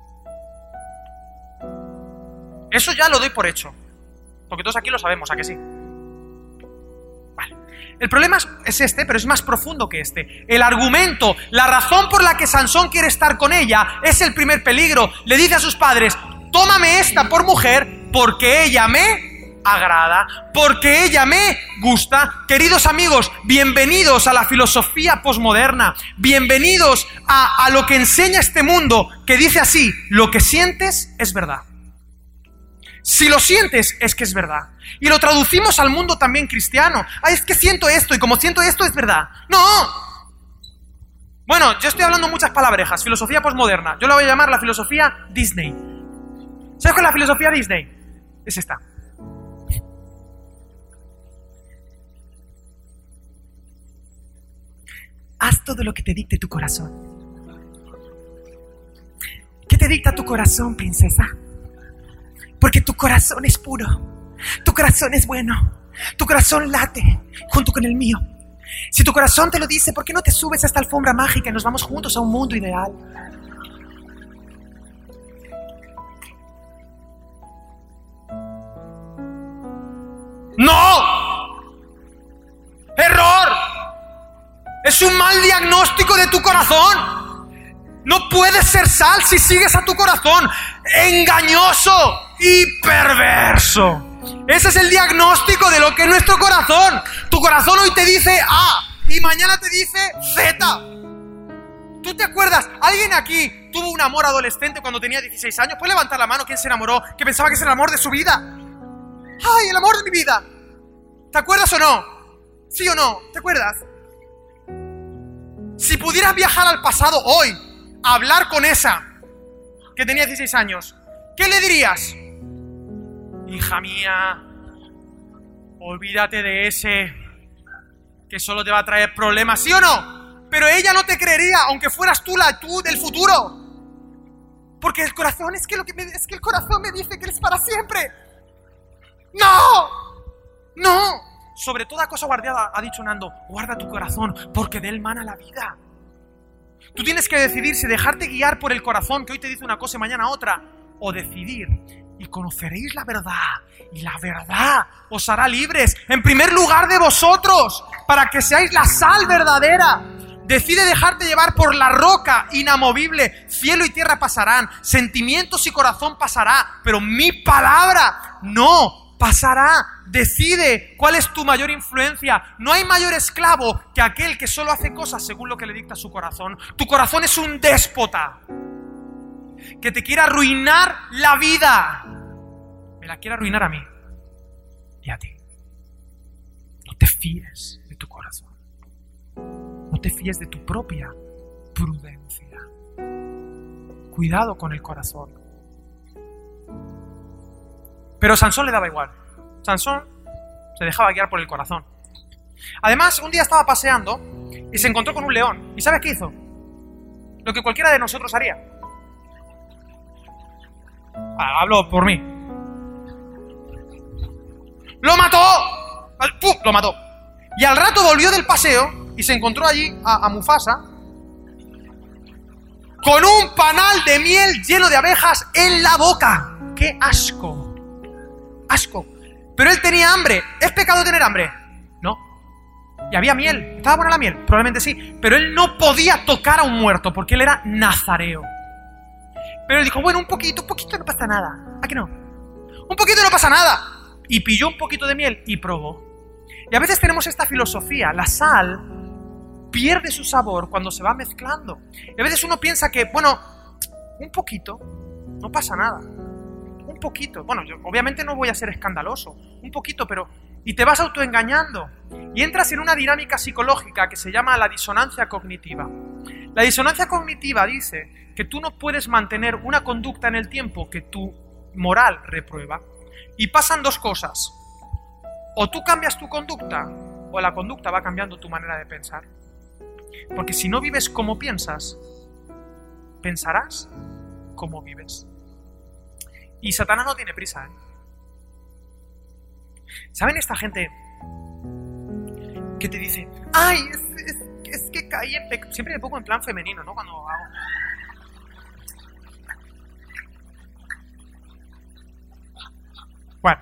Eso ya lo doy por hecho. Porque todos aquí lo sabemos, ¿a que sí? Vale. El problema es este, pero es más profundo que este. El argumento, la razón por la que Sansón quiere estar con ella es el primer peligro. Le dice a sus padres: tómame esta por mujer porque ella me agrada, porque ella me gusta. Queridos amigos, bienvenidos a la filosofía posmoderna. Bienvenidos a lo que enseña este mundo, que dice así: lo que sientes es verdad. Si lo sientes, es que es verdad. Y lo traducimos al mundo también cristiano. Ay, es que siento esto, y como siento esto, es verdad. ¡No! Bueno, yo estoy hablando muchas palabrejas. Filosofía posmoderna. Yo la voy a llamar la filosofía Disney. ¿Sabes cuál es la filosofía Disney? Es esta. Haz todo lo que te dicte tu corazón. ¿Qué te dicta tu corazón, princesa? Porque tu corazón es puro, tu corazón es bueno, tu corazón late junto con el mío. Si tu corazón te lo dice, ¿por qué no te subes a esta alfombra mágica y nos vamos juntos a un mundo ideal? ¡No! ¡Error! Es un mal diagnóstico de tu corazón. No puedes ser sal si sigues a tu corazón. Engañoso y perverso. Ese es el diagnóstico de lo que es nuestro corazón. Tu corazón hoy te dice A y mañana te dice Z. ¿Tú te acuerdas? ¿Alguien aquí tuvo un amor adolescente cuando tenía 16 años? ¿Puede levantar la mano quién se enamoró, que pensaba que es el amor de su vida? ¡Ay, el amor de mi vida! ¿Te acuerdas o no? ¿Sí o no? ¿Te acuerdas? Si pudieras viajar al pasado hoy, a hablar con esa que tenía 16 años, ¿qué le dirías? Hija mía, olvídate de ese que solo te va a traer problemas, ¿sí o no? Pero ella no te creería, aunque fueras tú del futuro. Porque el corazón, es que el corazón me dice que eres para siempre. ¡No! ¡No! Sobre toda cosa guardada, ha dicho Nando, guarda tu corazón, porque de él mana la vida. Tú tienes que decidir si dejarte guiar por el corazón, que hoy te dice una cosa y mañana otra, o decidir: y conoceréis la verdad, y la verdad os hará libres, en primer lugar de vosotros, para que seáis la sal verdadera. Decide dejarte llevar por la roca inamovible. Cielo y tierra pasarán, sentimientos y corazón pasará, pero mi palabra no pasará. Decide cuál es tu mayor influencia. No hay mayor esclavo que aquel que solo hace cosas según lo que le dicta su corazón. Tu corazón es un déspota que te quiere arruinar la vida. Me la quiere arruinar a mí y a ti. No te fíes de tu corazón. No te fíes de tu propia prudencia. Cuidado con el corazón. Pero Sansón le daba igual. Sansón se dejaba guiar por el corazón. Además, un día estaba paseando y se encontró con un león. ¿Y sabes qué hizo? Lo que cualquiera de nosotros haría. Hablo por mí. ¡Lo mató! ¡Pum! Lo mató. Y al rato volvió del paseo y se encontró allí a Mufasa con un panal de miel lleno de abejas en la boca. ¡Qué asco! ¡Asco! Pero él tenía hambre. ¿Es pecado tener hambre? No. Y había miel. ¿Estaba buena la miel? Probablemente sí. Pero él no podía tocar a un muerto porque él era nazareo. Pero él dijo, bueno, un poquito no pasa nada. ¿A qué no? Un poquito no pasa nada. Y pilló un poquito de miel y probó. Y a veces tenemos esta filosofía. La sal pierde su sabor cuando se va mezclando. Y a veces uno piensa que, bueno, un poquito, no pasa nada. Un poquito. Bueno, yo obviamente no voy a ser escandaloso. Un poquito, pero... Y te vas autoengañando. Y entras en una dinámica psicológica que se llama la disonancia cognitiva. La disonancia cognitiva dice que tú no puedes mantener una conducta en el tiempo que tu moral reprueba. Y pasan dos cosas. O tú cambias tu conducta, o la conducta va cambiando tu manera de pensar. Porque si no vives como piensas, pensarás como vives. Y Satanás no tiene prisa, ¿eh? ¿Saben esta gente que te dice, ay, es que caí en pecado? Siempre me pongo en plan femenino, ¿no? Cuando hago... Bueno.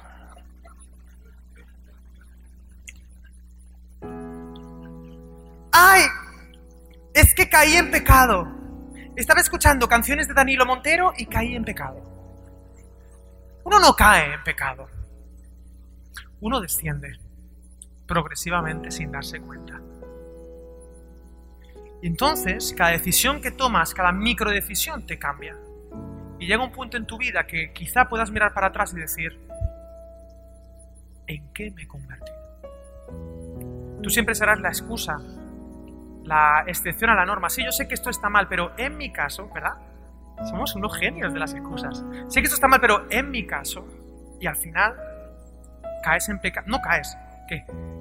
¡Ay! Es que caí en pecado. Estaba escuchando canciones de Danilo Montero y caí en pecado. Uno no cae en pecado. Uno desciende progresivamente sin darse cuenta. Y entonces, cada decisión que tomas, cada microdecisión te cambia. Y llega un punto en tu vida que quizá puedas mirar para atrás y decir, ¿en qué me he convertido? Tú siempre serás la excusa, la excepción a la norma. Sí, yo sé que esto está mal, pero en mi caso, ¿verdad? Somos unos genios de las excusas. Sé que esto está mal, pero en mi caso, y al final caes en pecado. No caes. ¿Qué?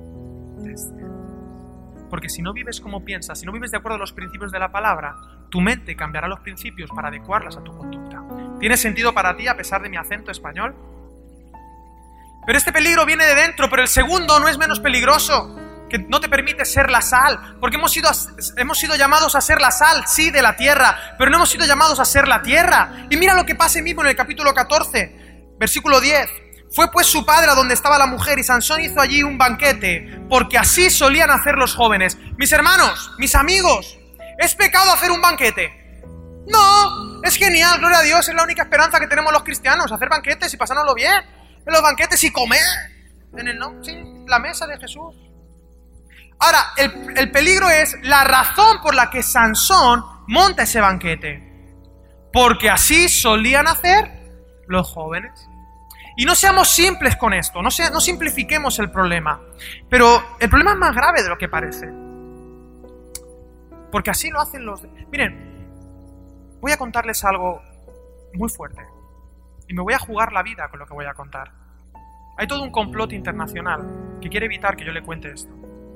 Porque si no vives como piensas, si no vives de acuerdo a los principios de la palabra, tu mente cambiará los principios para adecuarlas a tu conducta. ¿Tiene sentido para ti a pesar de mi acento español? Pero este peligro viene de dentro, pero el segundo no es menos peligroso, que no te permite ser la sal, porque hemos sido llamados a ser la sal, sí, de la tierra, pero no hemos sido llamados a ser la tierra. Y mira lo que pasa mismo en el capítulo 14, versículo 10. Fue pues su padre a donde estaba la mujer y Sansón hizo allí un banquete, porque así solían hacer los jóvenes. Mis hermanos, mis amigos, ¿es pecado hacer un banquete? No, es genial, gloria a Dios, es la única esperanza que tenemos los cristianos, hacer banquetes y pasárnoslo bien, en los banquetes y comer, en la mesa de Jesús. Ahora, el peligro es la razón por la que Sansón monta ese banquete, porque así solían hacer los jóvenes. Y no seamos simples con esto, no simplifiquemos el problema. Pero el problema es más grave de lo que parece. Porque así lo hacen los... Miren, voy a contarles algo muy fuerte. Y me voy a jugar la vida con lo que voy a contar. Hay todo un complot internacional que quiere evitar que yo le cuente esto.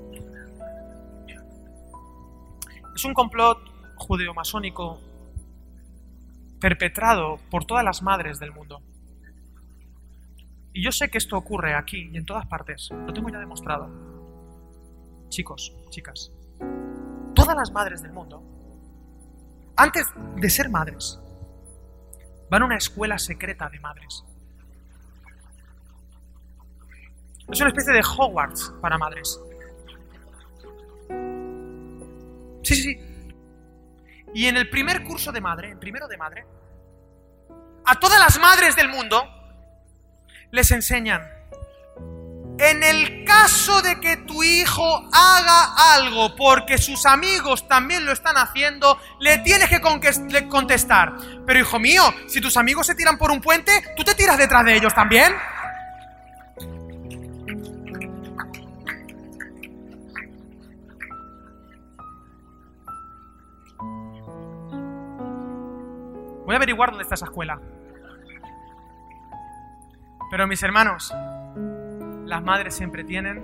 Es un complot judeo-masónico perpetrado por todas las madres del mundo. Y yo sé que esto ocurre aquí y en todas partes. Lo tengo ya demostrado. Chicos, chicas, todas las madres del mundo, antes de ser madres, van a una escuela secreta de madres. Es una especie de Hogwarts para madres. Sí. Y en el primer curso de madre, en primero de madre, a todas las madres del mundo les enseñan, en el caso de que tu hijo haga algo porque sus amigos también lo están haciendo, le tienes que contestar, pero hijo mío, si tus amigos se tiran por un puente, ¿tú te tiras detrás de ellos también? Voy a averiguar dónde está esa escuela. Pero mis hermanos, las madres siempre tienen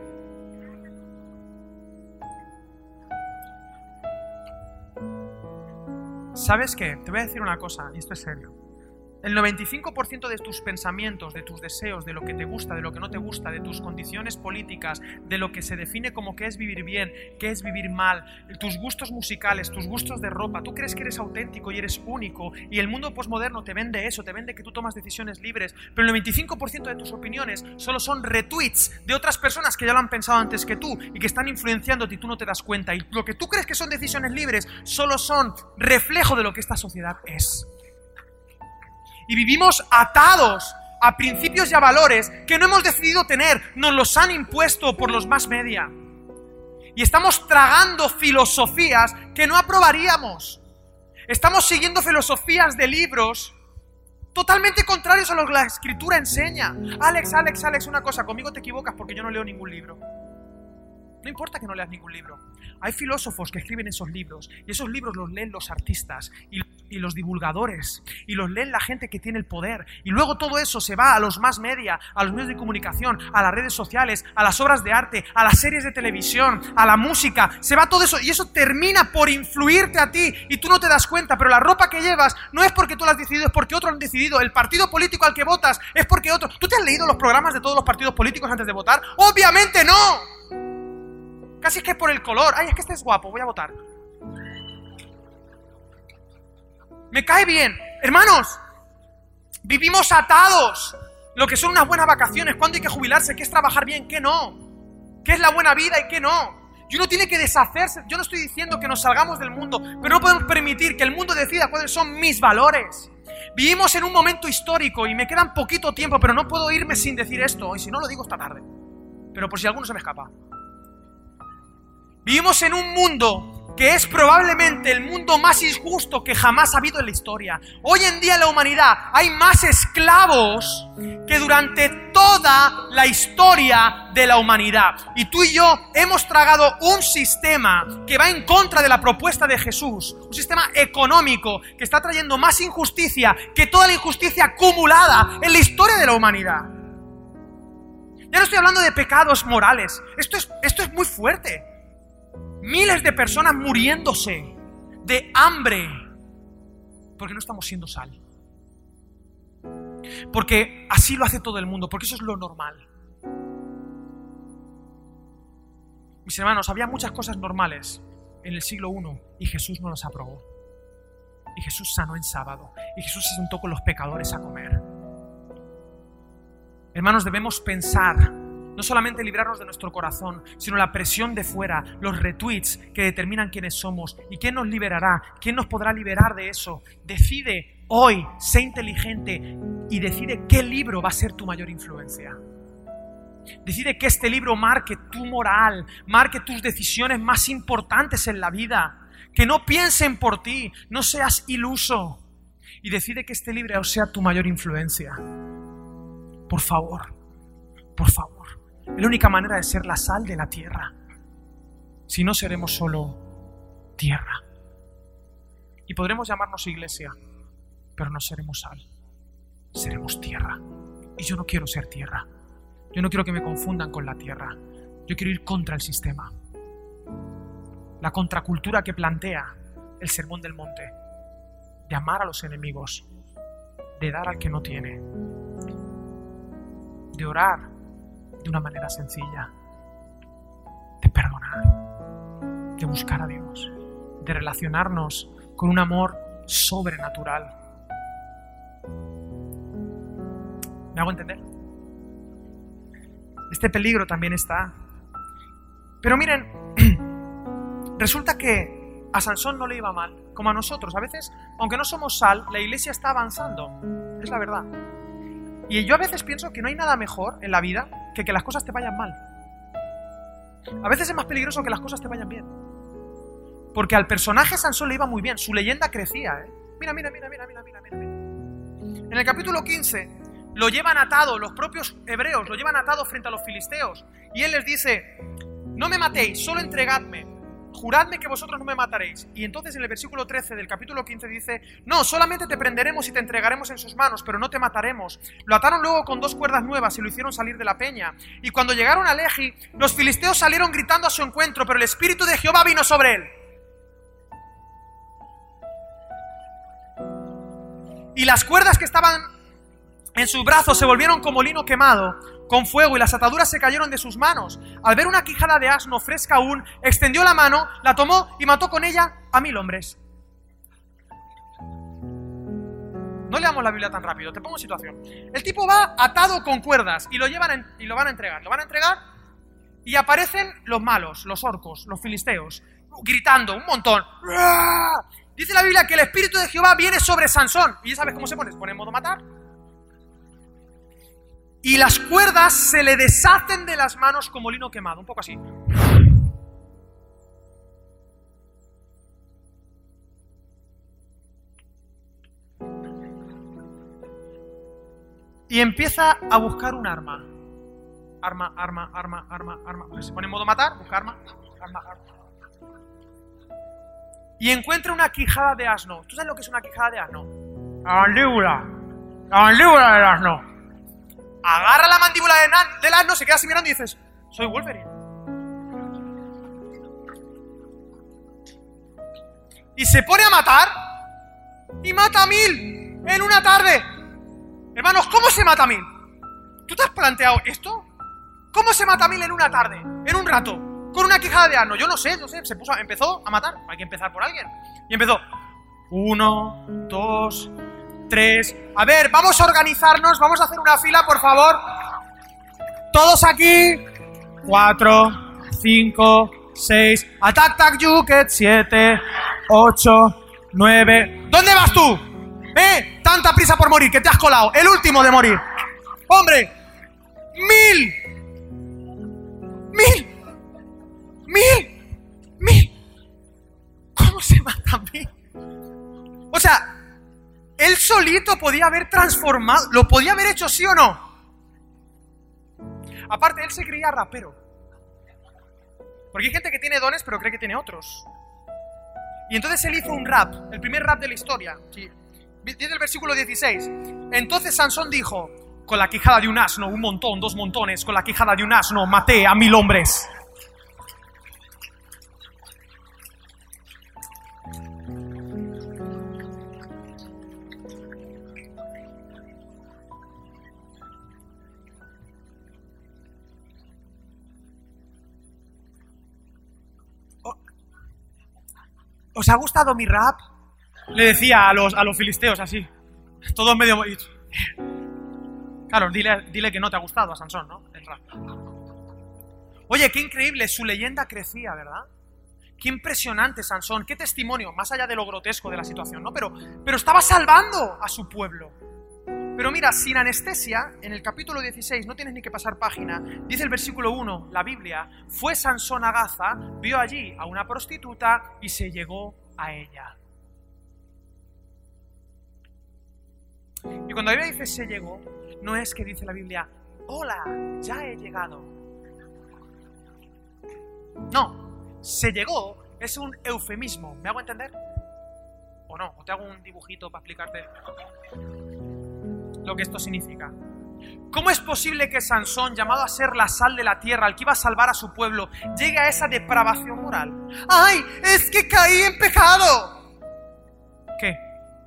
¿Sabes qué? Te voy a decir una cosa, y esto es serio. el 95% de tus pensamientos, de tus deseos, de lo que te gusta, de lo que no te gusta, de tus condiciones políticas, de lo que se define como qué es vivir bien, qué es vivir mal, tus gustos musicales, tus gustos de ropa, tú crees que eres auténtico y eres único, y el mundo posmoderno te vende eso, te vende que tú tomas decisiones libres, pero el 95% de tus opiniones solo son retweets de otras personas que ya lo han pensado antes que tú y que están influenciándote y tú no te das cuenta, y lo que tú crees que son decisiones libres solo son reflejo de lo que esta sociedad es. Y vivimos atados a principios y a valores que no hemos decidido tener, nos los han impuesto por los mass media. Y estamos tragando filosofías que no aprobaríamos. Estamos siguiendo filosofías de libros totalmente contrarios a lo que la Escritura enseña. Alex, una cosa, conmigo te equivocas porque yo no leo ningún libro. No importa que no leas ningún libro. Hay filósofos que escriben esos libros y esos libros los leen los artistas y los divulgadores y los leen la gente que tiene el poder, y luego todo eso se va a los mass media, a los medios de comunicación, a las redes sociales, a las obras de arte, a las series de televisión, a la música, se va todo eso y eso termina por influirte a ti y tú no te das cuenta, pero la ropa que llevas no es porque tú la has decidido, es porque otros han decidido, el partido político al que votas es porque otro. ¿Tú te has leído los programas de todos los partidos políticos antes de votar? ¡Obviamente no! Casi es que por el color. Ay, es que este es guapo, voy a votar. Me cae bien. Hermanos, vivimos atados. Lo que son unas buenas vacaciones, cuándo hay que jubilarse, qué es trabajar bien, qué no. Qué es la buena vida y qué no. Y uno tiene que deshacerse. Yo no estoy diciendo que nos salgamos del mundo, pero no podemos permitir que el mundo decida cuáles son mis valores. Vivimos en un momento histórico y me quedan poquito tiempo, pero no puedo irme sin decir esto. Y si no lo digo esta tarde. Pero por si alguno se me escapa. Vivimos en un mundo que es probablemente el mundo más injusto que jamás ha habido en la historia. Hoy en día en la humanidad hay más esclavos que durante toda la historia de la humanidad. Y tú y yo hemos tragado un sistema que va en contra de la propuesta de Jesús. Un sistema económico que está trayendo más injusticia que toda la injusticia acumulada en la historia de la humanidad. Ya no estoy hablando de pecados morales. Esto es muy fuerte. Miles de personas muriéndose de hambre porque no estamos siendo sal. Porque así lo hace todo el mundo, porque eso es lo normal. Mis hermanos, había muchas cosas normales en el siglo I y Jesús no las aprobó. Y Jesús sanó en sábado. Y Jesús se sentó con los pecadores a comer. Hermanos, debemos pensar no solamente librarnos de nuestro corazón, sino la presión de fuera, los retweets que determinan quiénes somos. ¿Y quién nos liberará? ¿Quién nos podrá liberar de eso? Decide hoy, sé inteligente y decide qué libro va a ser tu mayor influencia. Decide que este libro marque tu moral, marque tus decisiones más importantes en la vida. Que no piensen por ti, no seas iluso. Y decide que este libro sea tu mayor influencia. Por favor, por favor. Es la única manera de ser la sal de la tierra. Si no, seremos solo tierra. Y podremos llamarnos iglesia, pero no seremos sal. Seremos tierra. Y yo no quiero ser tierra. Yo no quiero que me confundan con la tierra. Yo quiero ir contra el sistema. La contracultura que plantea el Sermón del Monte. De amar a los enemigos. De dar al que no tiene. De orar de una manera sencilla, de perdonar, de buscar a Dios, de relacionarnos con un amor sobrenatural. ¿Me hago entender? Este peligro también está. Pero miren, resulta que a Sansón no le iba mal, como a nosotros. A veces, aunque no somos sal, la iglesia está avanzando. Es la verdad. Y yo a veces pienso que no hay nada mejor en la vida que las cosas te vayan mal. A veces es más peligroso que las cosas te vayan bien. Porque al personaje Sansón le iba muy bien, su leyenda crecía. Mira. En el capítulo 15 lo llevan atado, los propios hebreos lo llevan atado frente a los filisteos. Y él les dice, no me matéis, solo entregadme. Juradme que vosotros no me mataréis. Y entonces en el versículo 13 del capítulo 15 dice, no, solamente te prenderemos y te entregaremos en sus manos, pero no te mataremos. Lo ataron luego con 2 cuerdas nuevas y lo hicieron salir de la peña. Y cuando llegaron a Lehi, los filisteos salieron gritando a su encuentro, pero el Espíritu de Jehová vino sobre él. Y las cuerdas que estaban en sus brazos se volvieron como lino quemado con fuego, y las ataduras se cayeron de sus manos. Al ver una quijada de asno fresca aún, extendió la mano, la tomó y mató con ella a 1000 hombres. No leamos la Biblia tan rápido, te pongo en situación. El tipo va atado con cuerdas y lo van a entregar. Lo van a entregar y aparecen los malos, los orcos, los filisteos, gritando un montón. Dice la Biblia que el Espíritu de Jehová viene sobre Sansón. ¿Y ya sabes cómo se pone? Se pone en modo matar. Y las cuerdas se le deshacen de las manos como lino quemado, un poco así. Y empieza a buscar un arma. Arma. Se pone en modo matar, busca arma. Y encuentra una quijada de asno. ¿Tú sabes lo que es una quijada de asno? La mandíbula del asno. Agarra la mandíbula del asno, se queda así mirando y dices, soy Wolverine. Y se pone a matar y mata a 1000 en una tarde. Hermanos, ¿cómo se mata a 1000? ¿Tú te has planteado esto? ¿Cómo se mata a 1000 en una tarde? En un rato. Con una quijada de asno. Yo no sé. Empezó a matar. Hay que empezar por alguien. Y empezó. 1, 2, 3. A ver, vamos a organizarnos. Vamos a hacer una fila, por favor. Todos aquí. 4, 5, 6. Attack, tac, yuket. 7, 8, 9. ¿Dónde vas tú? Tanta prisa por morir, que te has colado. El último de morir. Hombre. 1000. ¿Cómo se mata a 1000? O sea, él solito podía haber transformado. ¿Lo podía haber hecho, sí o no? Aparte, él se creía rapero. Porque hay gente que tiene dones, pero cree que tiene otros. Y entonces él hizo un rap. El primer rap de la historia. Sí. Dice el versículo 16. Entonces Sansón dijo: con la quijada de un asno, un montón, 2 montones, con la quijada de un asno maté a 1000 hombres. ¿Os ha gustado mi rap? Le decía a los filisteos así, todos medio... Claro, dile que no te ha gustado a Sansón, ¿no? El rap. Oye, qué increíble, su leyenda crecía, ¿verdad? Qué impresionante Sansón, qué testimonio, más allá de lo grotesco de la situación, ¿no? Pero estaba salvando a su pueblo. Pero mira, sin anestesia, en el capítulo 16, no tienes ni que pasar página, dice el versículo 1, la Biblia: fue Sansón a Gaza, vio allí a una prostituta y se llegó a ella. Y cuando la Biblia dice se llegó, no es que dice la Biblia, hola, ya he llegado. No, se llegó es un eufemismo. ¿Me hago entender? ¿O no? ¿O te hago un dibujito para explicarte lo que esto significa? ¿Cómo es posible que Sansón, llamado a ser la sal de la tierra, al que iba a salvar a su pueblo, llegue a esa depravación moral? ¡Ay, es que caí en pecado! ¿Qué?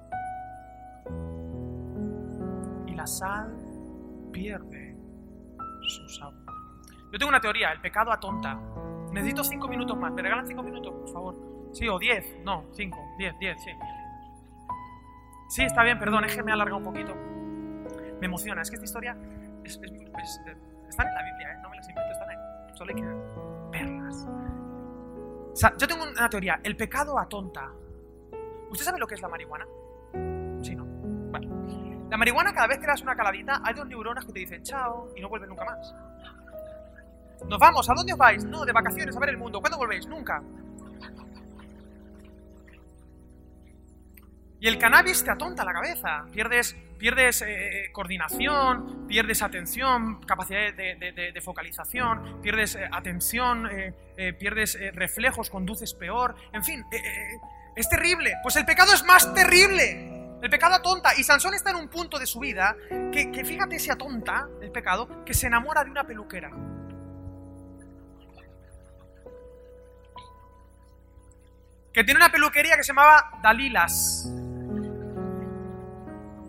Y la sal pierde su sabor. Yo tengo una teoría, el pecado atonta. Necesito 5 minutos más. ¿Me regalan 5 minutos, por favor? Sí, o 10. No, 5, 10, sí. Sí, está bien, perdón, es que me ha alargado un poquito. Me emociona, es que esta historia están en la Biblia, no me las invento, están ahí. Solo hay que verlas. O sea, yo tengo una teoría, el pecado atonta. ¿Usted sabe lo que es la marihuana? Sí, ¿no? Vale. La marihuana, cada vez que le das una caladita, hay 2 neuronas que te dicen chao y no vuelven nunca más. Nos vamos, ¿a dónde os vais? No, de vacaciones, a ver el mundo. ¿Cuándo volvéis? Nunca. Y el cannabis te atonta la cabeza. Pierdes coordinación, pierdes atención, capacidad de focalización, pierdes atención, pierdes reflejos, conduces peor. En fin, es terrible. Pues el pecado es más terrible. El pecado atonta. Y Sansón está en un punto de su vida que fíjate, se atonta el pecado, que se enamora de una peluquera. Que tiene una peluquería que se llamaba Dalilas.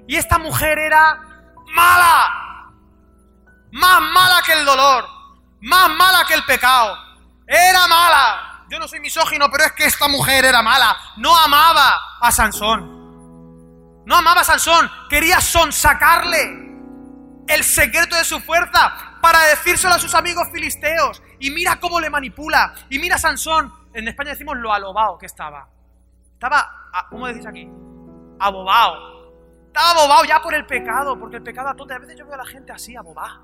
Y esta mujer era mala. Más mala que el dolor. Más mala que el pecado. Era mala. Yo no soy misógino, pero es que esta mujer era mala. No amaba a Sansón. No amaba a Sansón. Quería sonsacarle el secreto de su fuerza para decírselo a sus amigos filisteos. Y mira cómo le manipula. Y mira a Sansón. En España decimos lo alobao que estaba. Estaba, ¿cómo decís aquí? Abobao. Estaba abobado ya por el pecado, porque el pecado atonta. A veces yo veo a la gente así, abobada.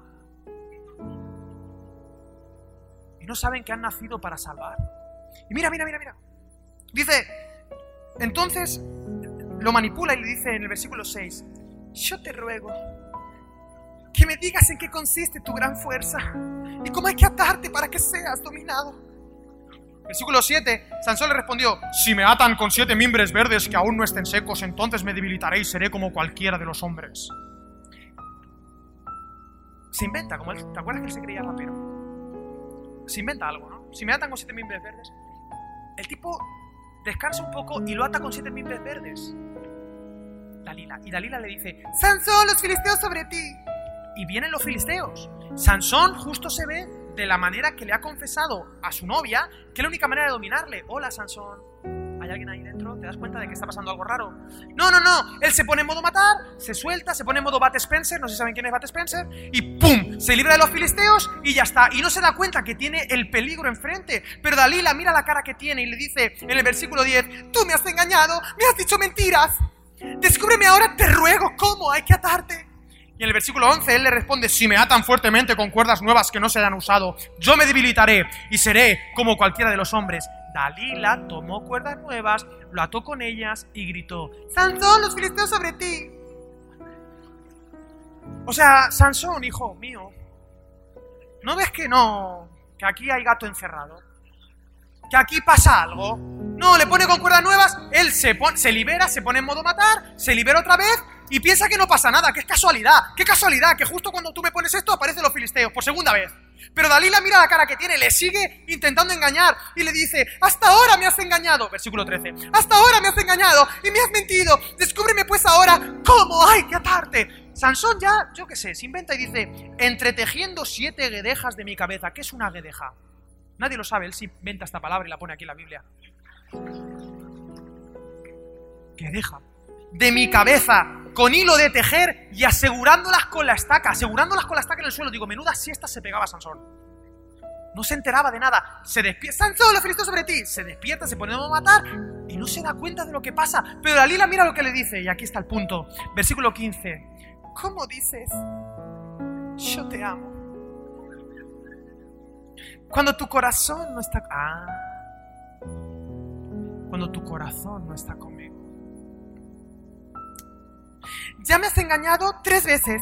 Y no saben que han nacido para salvar. Y mira. Dice, entonces lo manipula y le dice en el versículo 6, yo te ruego que me digas en qué consiste tu gran fuerza y cómo hay que atarte para que seas dominado. Versículo 7, Sansón le respondió, si me atan con 7 mimbres verdes que aún no estén secos, entonces me debilitaré y seré como cualquiera de los hombres. Se inventa, como él, ¿te acuerdas que él se creía rapero? Se inventa algo, ¿no? Si me atan con 7 mimbres verdes, el tipo descansa un poco y lo ata con 7 mimbres verdes. Dalila. Y Dalila le dice, Sansón, los filisteos sobre ti. Y vienen los filisteos. Sansón justo se ve de la manera que le ha confesado a su novia, que es la única manera de dominarle. Hola, Sansón. ¿Hay alguien ahí dentro? ¿Te das cuenta de que está pasando algo raro? No. Él se pone en modo matar, se suelta, se pone en modo Bat Spencer, no sé si saben quién es Bat Spencer, y ¡pum! Se libra de los filisteos y ya está. Y no se da cuenta que tiene el peligro enfrente. Pero Dalila mira la cara que tiene y le dice en el versículo 10, tú me has engañado, me has dicho mentiras. Descúbreme ahora, te ruego, cómo hay que atarte. Y en el versículo 11 él le responde, si me atan fuertemente con cuerdas nuevas que no se hayan usado, yo me debilitaré y seré como cualquiera de los hombres. Dalila tomó cuerdas nuevas, lo ató con ellas y gritó, Sansón, los filisteos sobre ti. O sea, Sansón, hijo mío, ¿no ves que que aquí hay gato encerrado? ¿Que aquí pasa algo? No, le pone con cuerdas nuevas, él se libera, se pone en modo matar, se libera otra vez y piensa que no pasa nada, que es casualidad. ¡Qué casualidad! Que justo cuando tú me pones esto aparecen los filisteos, por segunda vez. Pero Dalila mira la cara que tiene, le sigue intentando engañar y le dice, hasta ahora me has engañado, versículo 13, hasta ahora me has engañado y me has mentido, descúbreme pues ahora cómo hay que atarte. Sansón ya, yo qué sé, se inventa y dice, entretejiendo 7 guedejas de mi cabeza. ¿Qué es una guedeja? Nadie lo sabe, él sí inventa esta palabra y la pone aquí en la Biblia. Guedeja. De mi cabeza, con hilo de tejer y asegurándolas con la estaca en el suelo. Digo, menuda siesta se pegaba Sansón. No se enteraba de nada. Se despierta, Sansón, los filisteos sobre ti. Se despierta, se pone a matar y no se da cuenta de lo que pasa. Pero Dalila mira lo que le dice y aquí está el punto. Versículo 15. ¿Cómo dices? Yo te amo. Cuando tu corazón no está... Cuando tu corazón no está conmigo. Ya me has engañado 3 veces.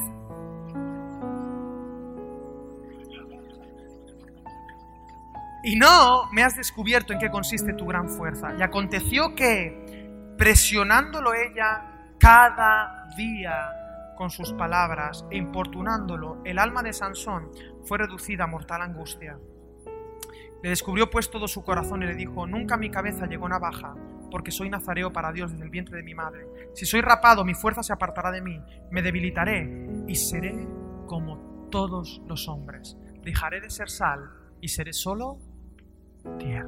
Y no me has descubierto en qué consiste tu gran fuerza. Y aconteció que, presionándolo ella cada día con sus palabras e importunándolo, el alma de Sansón fue reducida a mortal angustia. Le descubrió pues todo su corazón y le dijo, nunca mi cabeza llegó navaja, porque soy nazareo para Dios desde el vientre de mi madre. Si soy rapado, mi fuerza se apartará de mí, me debilitaré y seré como todos los hombres. Dejaré de ser sal y seré solo tierra.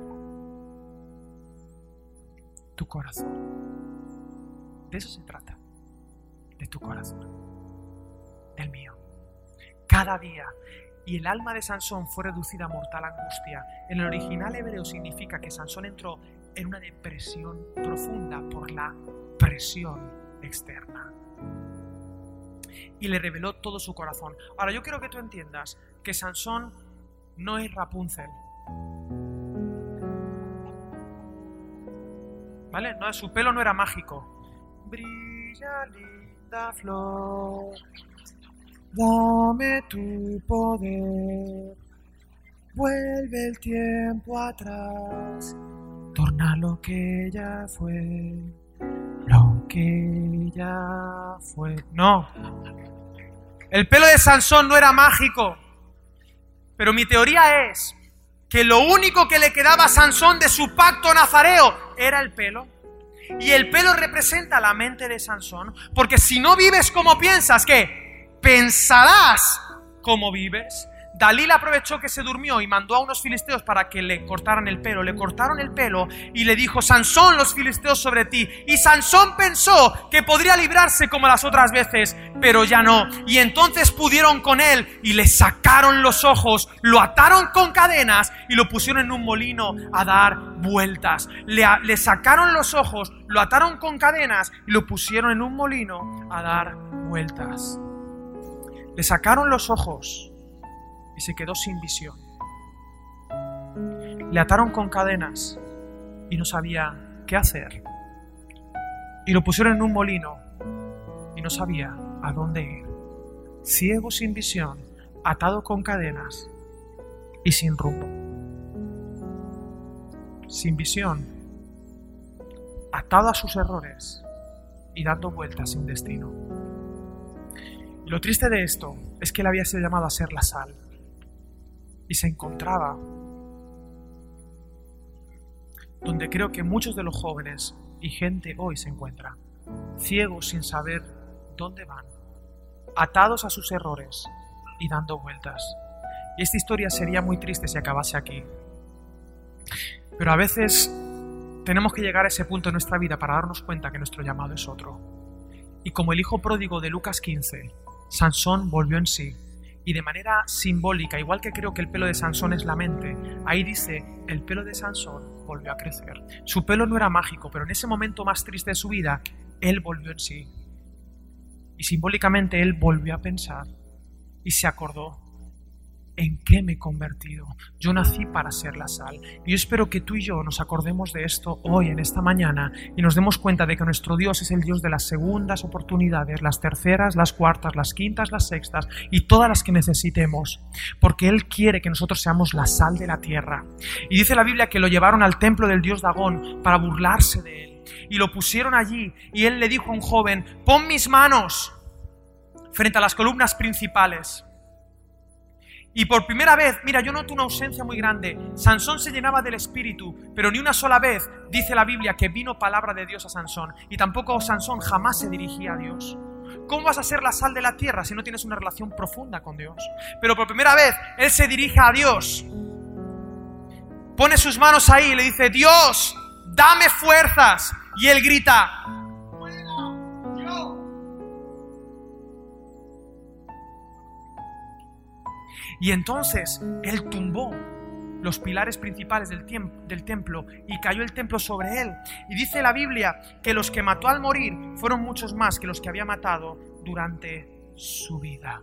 Tu corazón. De eso se trata. De tu corazón. Del mío. Cada día. Y el alma de Sansón fue reducida a mortal angustia. En el original hebreo significa que Sansón entró en una depresión profunda por la presión externa. Y le reveló todo su corazón. Ahora yo quiero que tú entiendas que Sansón no es Rapunzel. ¿Vale? No, su pelo no era mágico. Brilla linda flor, dame tu poder, vuelve el tiempo atrás, torna lo que ya fue, lo que ya fue. No, el pelo de Sansón no era mágico, pero mi teoría es que lo único que le quedaba a Sansón de su pacto nazareo era el pelo. Y el pelo representa la mente de Sansón, porque si no vives como piensas, ¿qué? Pensarás como vives. Dalila aprovechó que se durmió y mandó a unos filisteos para que le cortaran el pelo. Le cortaron el pelo y le dijo: Sansón, los filisteos sobre ti. Y Sansón pensó que podría librarse como las otras veces, pero ya no. Y entonces pudieron con él y le sacaron los ojos, lo ataron con cadenas y lo pusieron en un molino a dar vueltas. Le sacaron los ojos, lo ataron con cadenas y lo pusieron en un molino a dar vueltas. Le sacaron los ojos y se quedó sin visión. Le ataron con cadenas y no sabía qué hacer. Y lo pusieron en un molino y no sabía a dónde ir. Ciego, sin visión, atado con cadenas y sin rumbo. Sin visión, atado a sus errores y dando vueltas sin destino. Y lo triste de esto es que él había sido llamado a ser la sal. Y se encontraba donde creo que muchos de los jóvenes y gente hoy se encuentra, ciegos sin saber dónde van, atados a sus errores y dando vueltas. Y esta historia sería muy triste si acabase aquí. Pero a veces tenemos que llegar a ese punto en nuestra vida para darnos cuenta que nuestro llamado es otro. Y como el hijo pródigo de Lucas 15, Sansón volvió en sí. Y de manera simbólica, igual que creo que el pelo de Sansón es la mente, ahí dice: el pelo de Sansón volvió a crecer. Su pelo no era mágico, pero en ese momento más triste de su vida, él volvió en sí. Y simbólicamente él volvió a pensar y se acordó: ¿en qué me he convertido? Yo nací para ser la sal. Y yo espero que tú y yo nos acordemos de esto hoy, en esta mañana, y nos demos cuenta de que nuestro Dios es el Dios de las segundas oportunidades, las terceras, las cuartas, las quintas, las sextas y todas las que necesitemos, porque Él quiere que nosotros seamos la sal de la tierra. Y dice la Biblia que lo llevaron al templo del dios Dagón para burlarse de él, y lo pusieron allí, y él le dijo a un joven: pon mis manos frente a las columnas principales. Y por primera vez, mira, yo noto una ausencia muy grande. Sansón se llenaba del Espíritu, pero ni una sola vez dice la Biblia que vino palabra de Dios a Sansón. Y tampoco Sansón jamás se dirigía a Dios. ¿Cómo vas a ser la sal de la tierra si no tienes una relación profunda con Dios? Pero por primera vez, él se dirige a Dios. Pone sus manos ahí y le dice: Dios, dame fuerzas. Y él grita: y entonces él tumbó los pilares principales del templo y cayó el templo sobre él. Y dice la Biblia que los que mató al morir fueron muchos más que los que había matado durante su vida.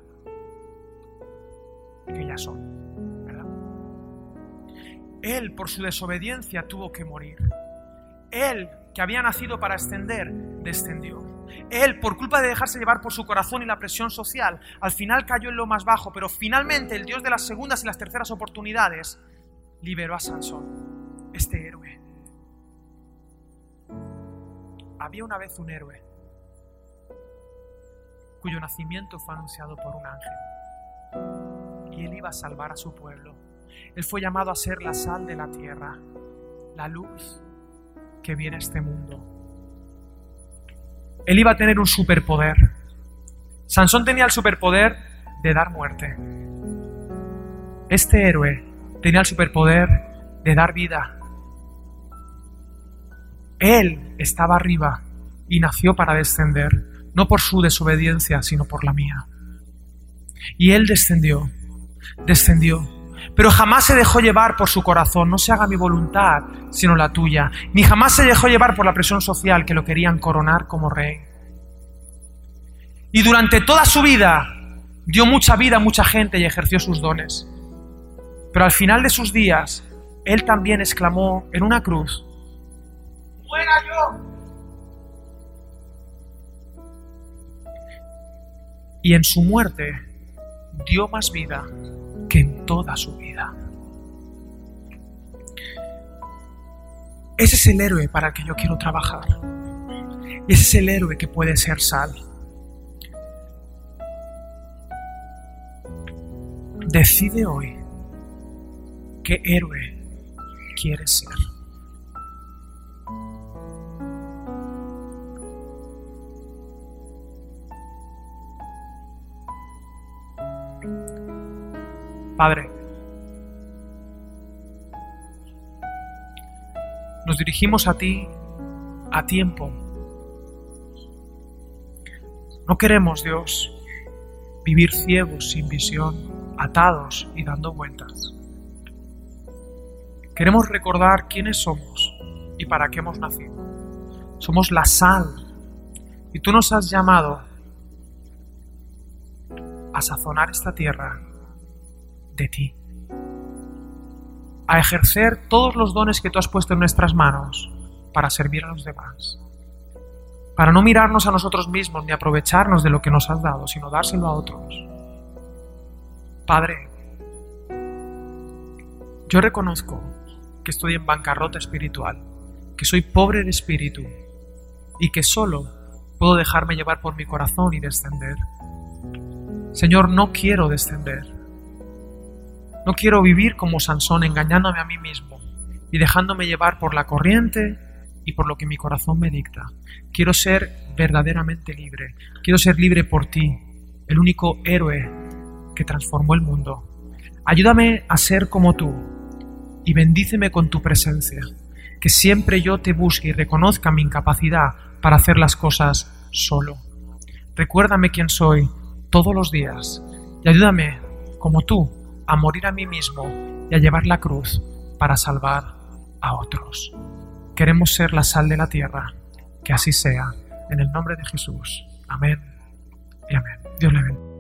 Que ya son, ¿verdad? Él, por su desobediencia, tuvo que morir. Él, que había nacido para ascender, descendió. Él, por culpa de dejarse llevar por su corazón y la presión social, al final cayó en lo más bajo, pero finalmente el Dios de las segundas y las terceras oportunidades liberó a Sansón, este héroe. Había una vez un héroe cuyo nacimiento fue anunciado por un ángel, y él iba a salvar a su pueblo. Él fue llamado a ser la sal de la tierra, la luz que viene a este mundo. Él iba a tener un superpoder. Sansón tenía el superpoder de dar muerte. Este héroe tenía el superpoder de dar vida. Él estaba arriba y nació para descender, no por su desobediencia, sino por la mía. Y él descendió, pero jamás se dejó llevar por su corazón: no se haga mi voluntad, sino la tuya. Ni jamás se dejó llevar por la presión social que lo querían coronar como rey. Y durante toda su vida dio mucha vida a mucha gente y ejerció sus dones. Pero al final de sus días, él también exclamó en una cruz: ¡muera yo! Y en su muerte dio más vida que en toda su vida. Ese es el héroe para el que yo quiero trabajar. Y ese es el héroe que puede ser sal. Decide hoy qué héroe quieres ser. Padre, nos dirigimos a ti a tiempo. No queremos, Dios, vivir ciegos, sin visión, atados y dando vueltas. Queremos recordar quiénes somos y para qué hemos nacido. Somos la sal y tú nos has llamado a sazonar esta tierra de ti, a ejercer todos los dones que tú has puesto en nuestras manos para servir a los demás, para no mirarnos a nosotros mismos ni aprovecharnos de lo que nos has dado, sino dárselo a otros. Padre, yo reconozco que estoy en bancarrota espiritual, que soy pobre de espíritu y que solo puedo dejarme llevar por mi corazón y descender. Señor, no quiero descender. No quiero vivir como Sansón, engañándome a mí mismo y dejándome llevar por la corriente y por lo que mi corazón me dicta. Quiero ser verdaderamente libre. Quiero ser libre por ti, el único héroe que transformó el mundo. Ayúdame a ser como tú y bendíceme con tu presencia. Que siempre yo te busque y reconozca mi incapacidad para hacer las cosas solo. Recuérdame quién soy todos los días y ayúdame, como tú, a morir a mí mismo y a llevar la cruz para salvar a otros. Queremos ser la sal de la tierra. Que así sea. En el nombre de Jesús. Amén y amén. Dios le bendiga.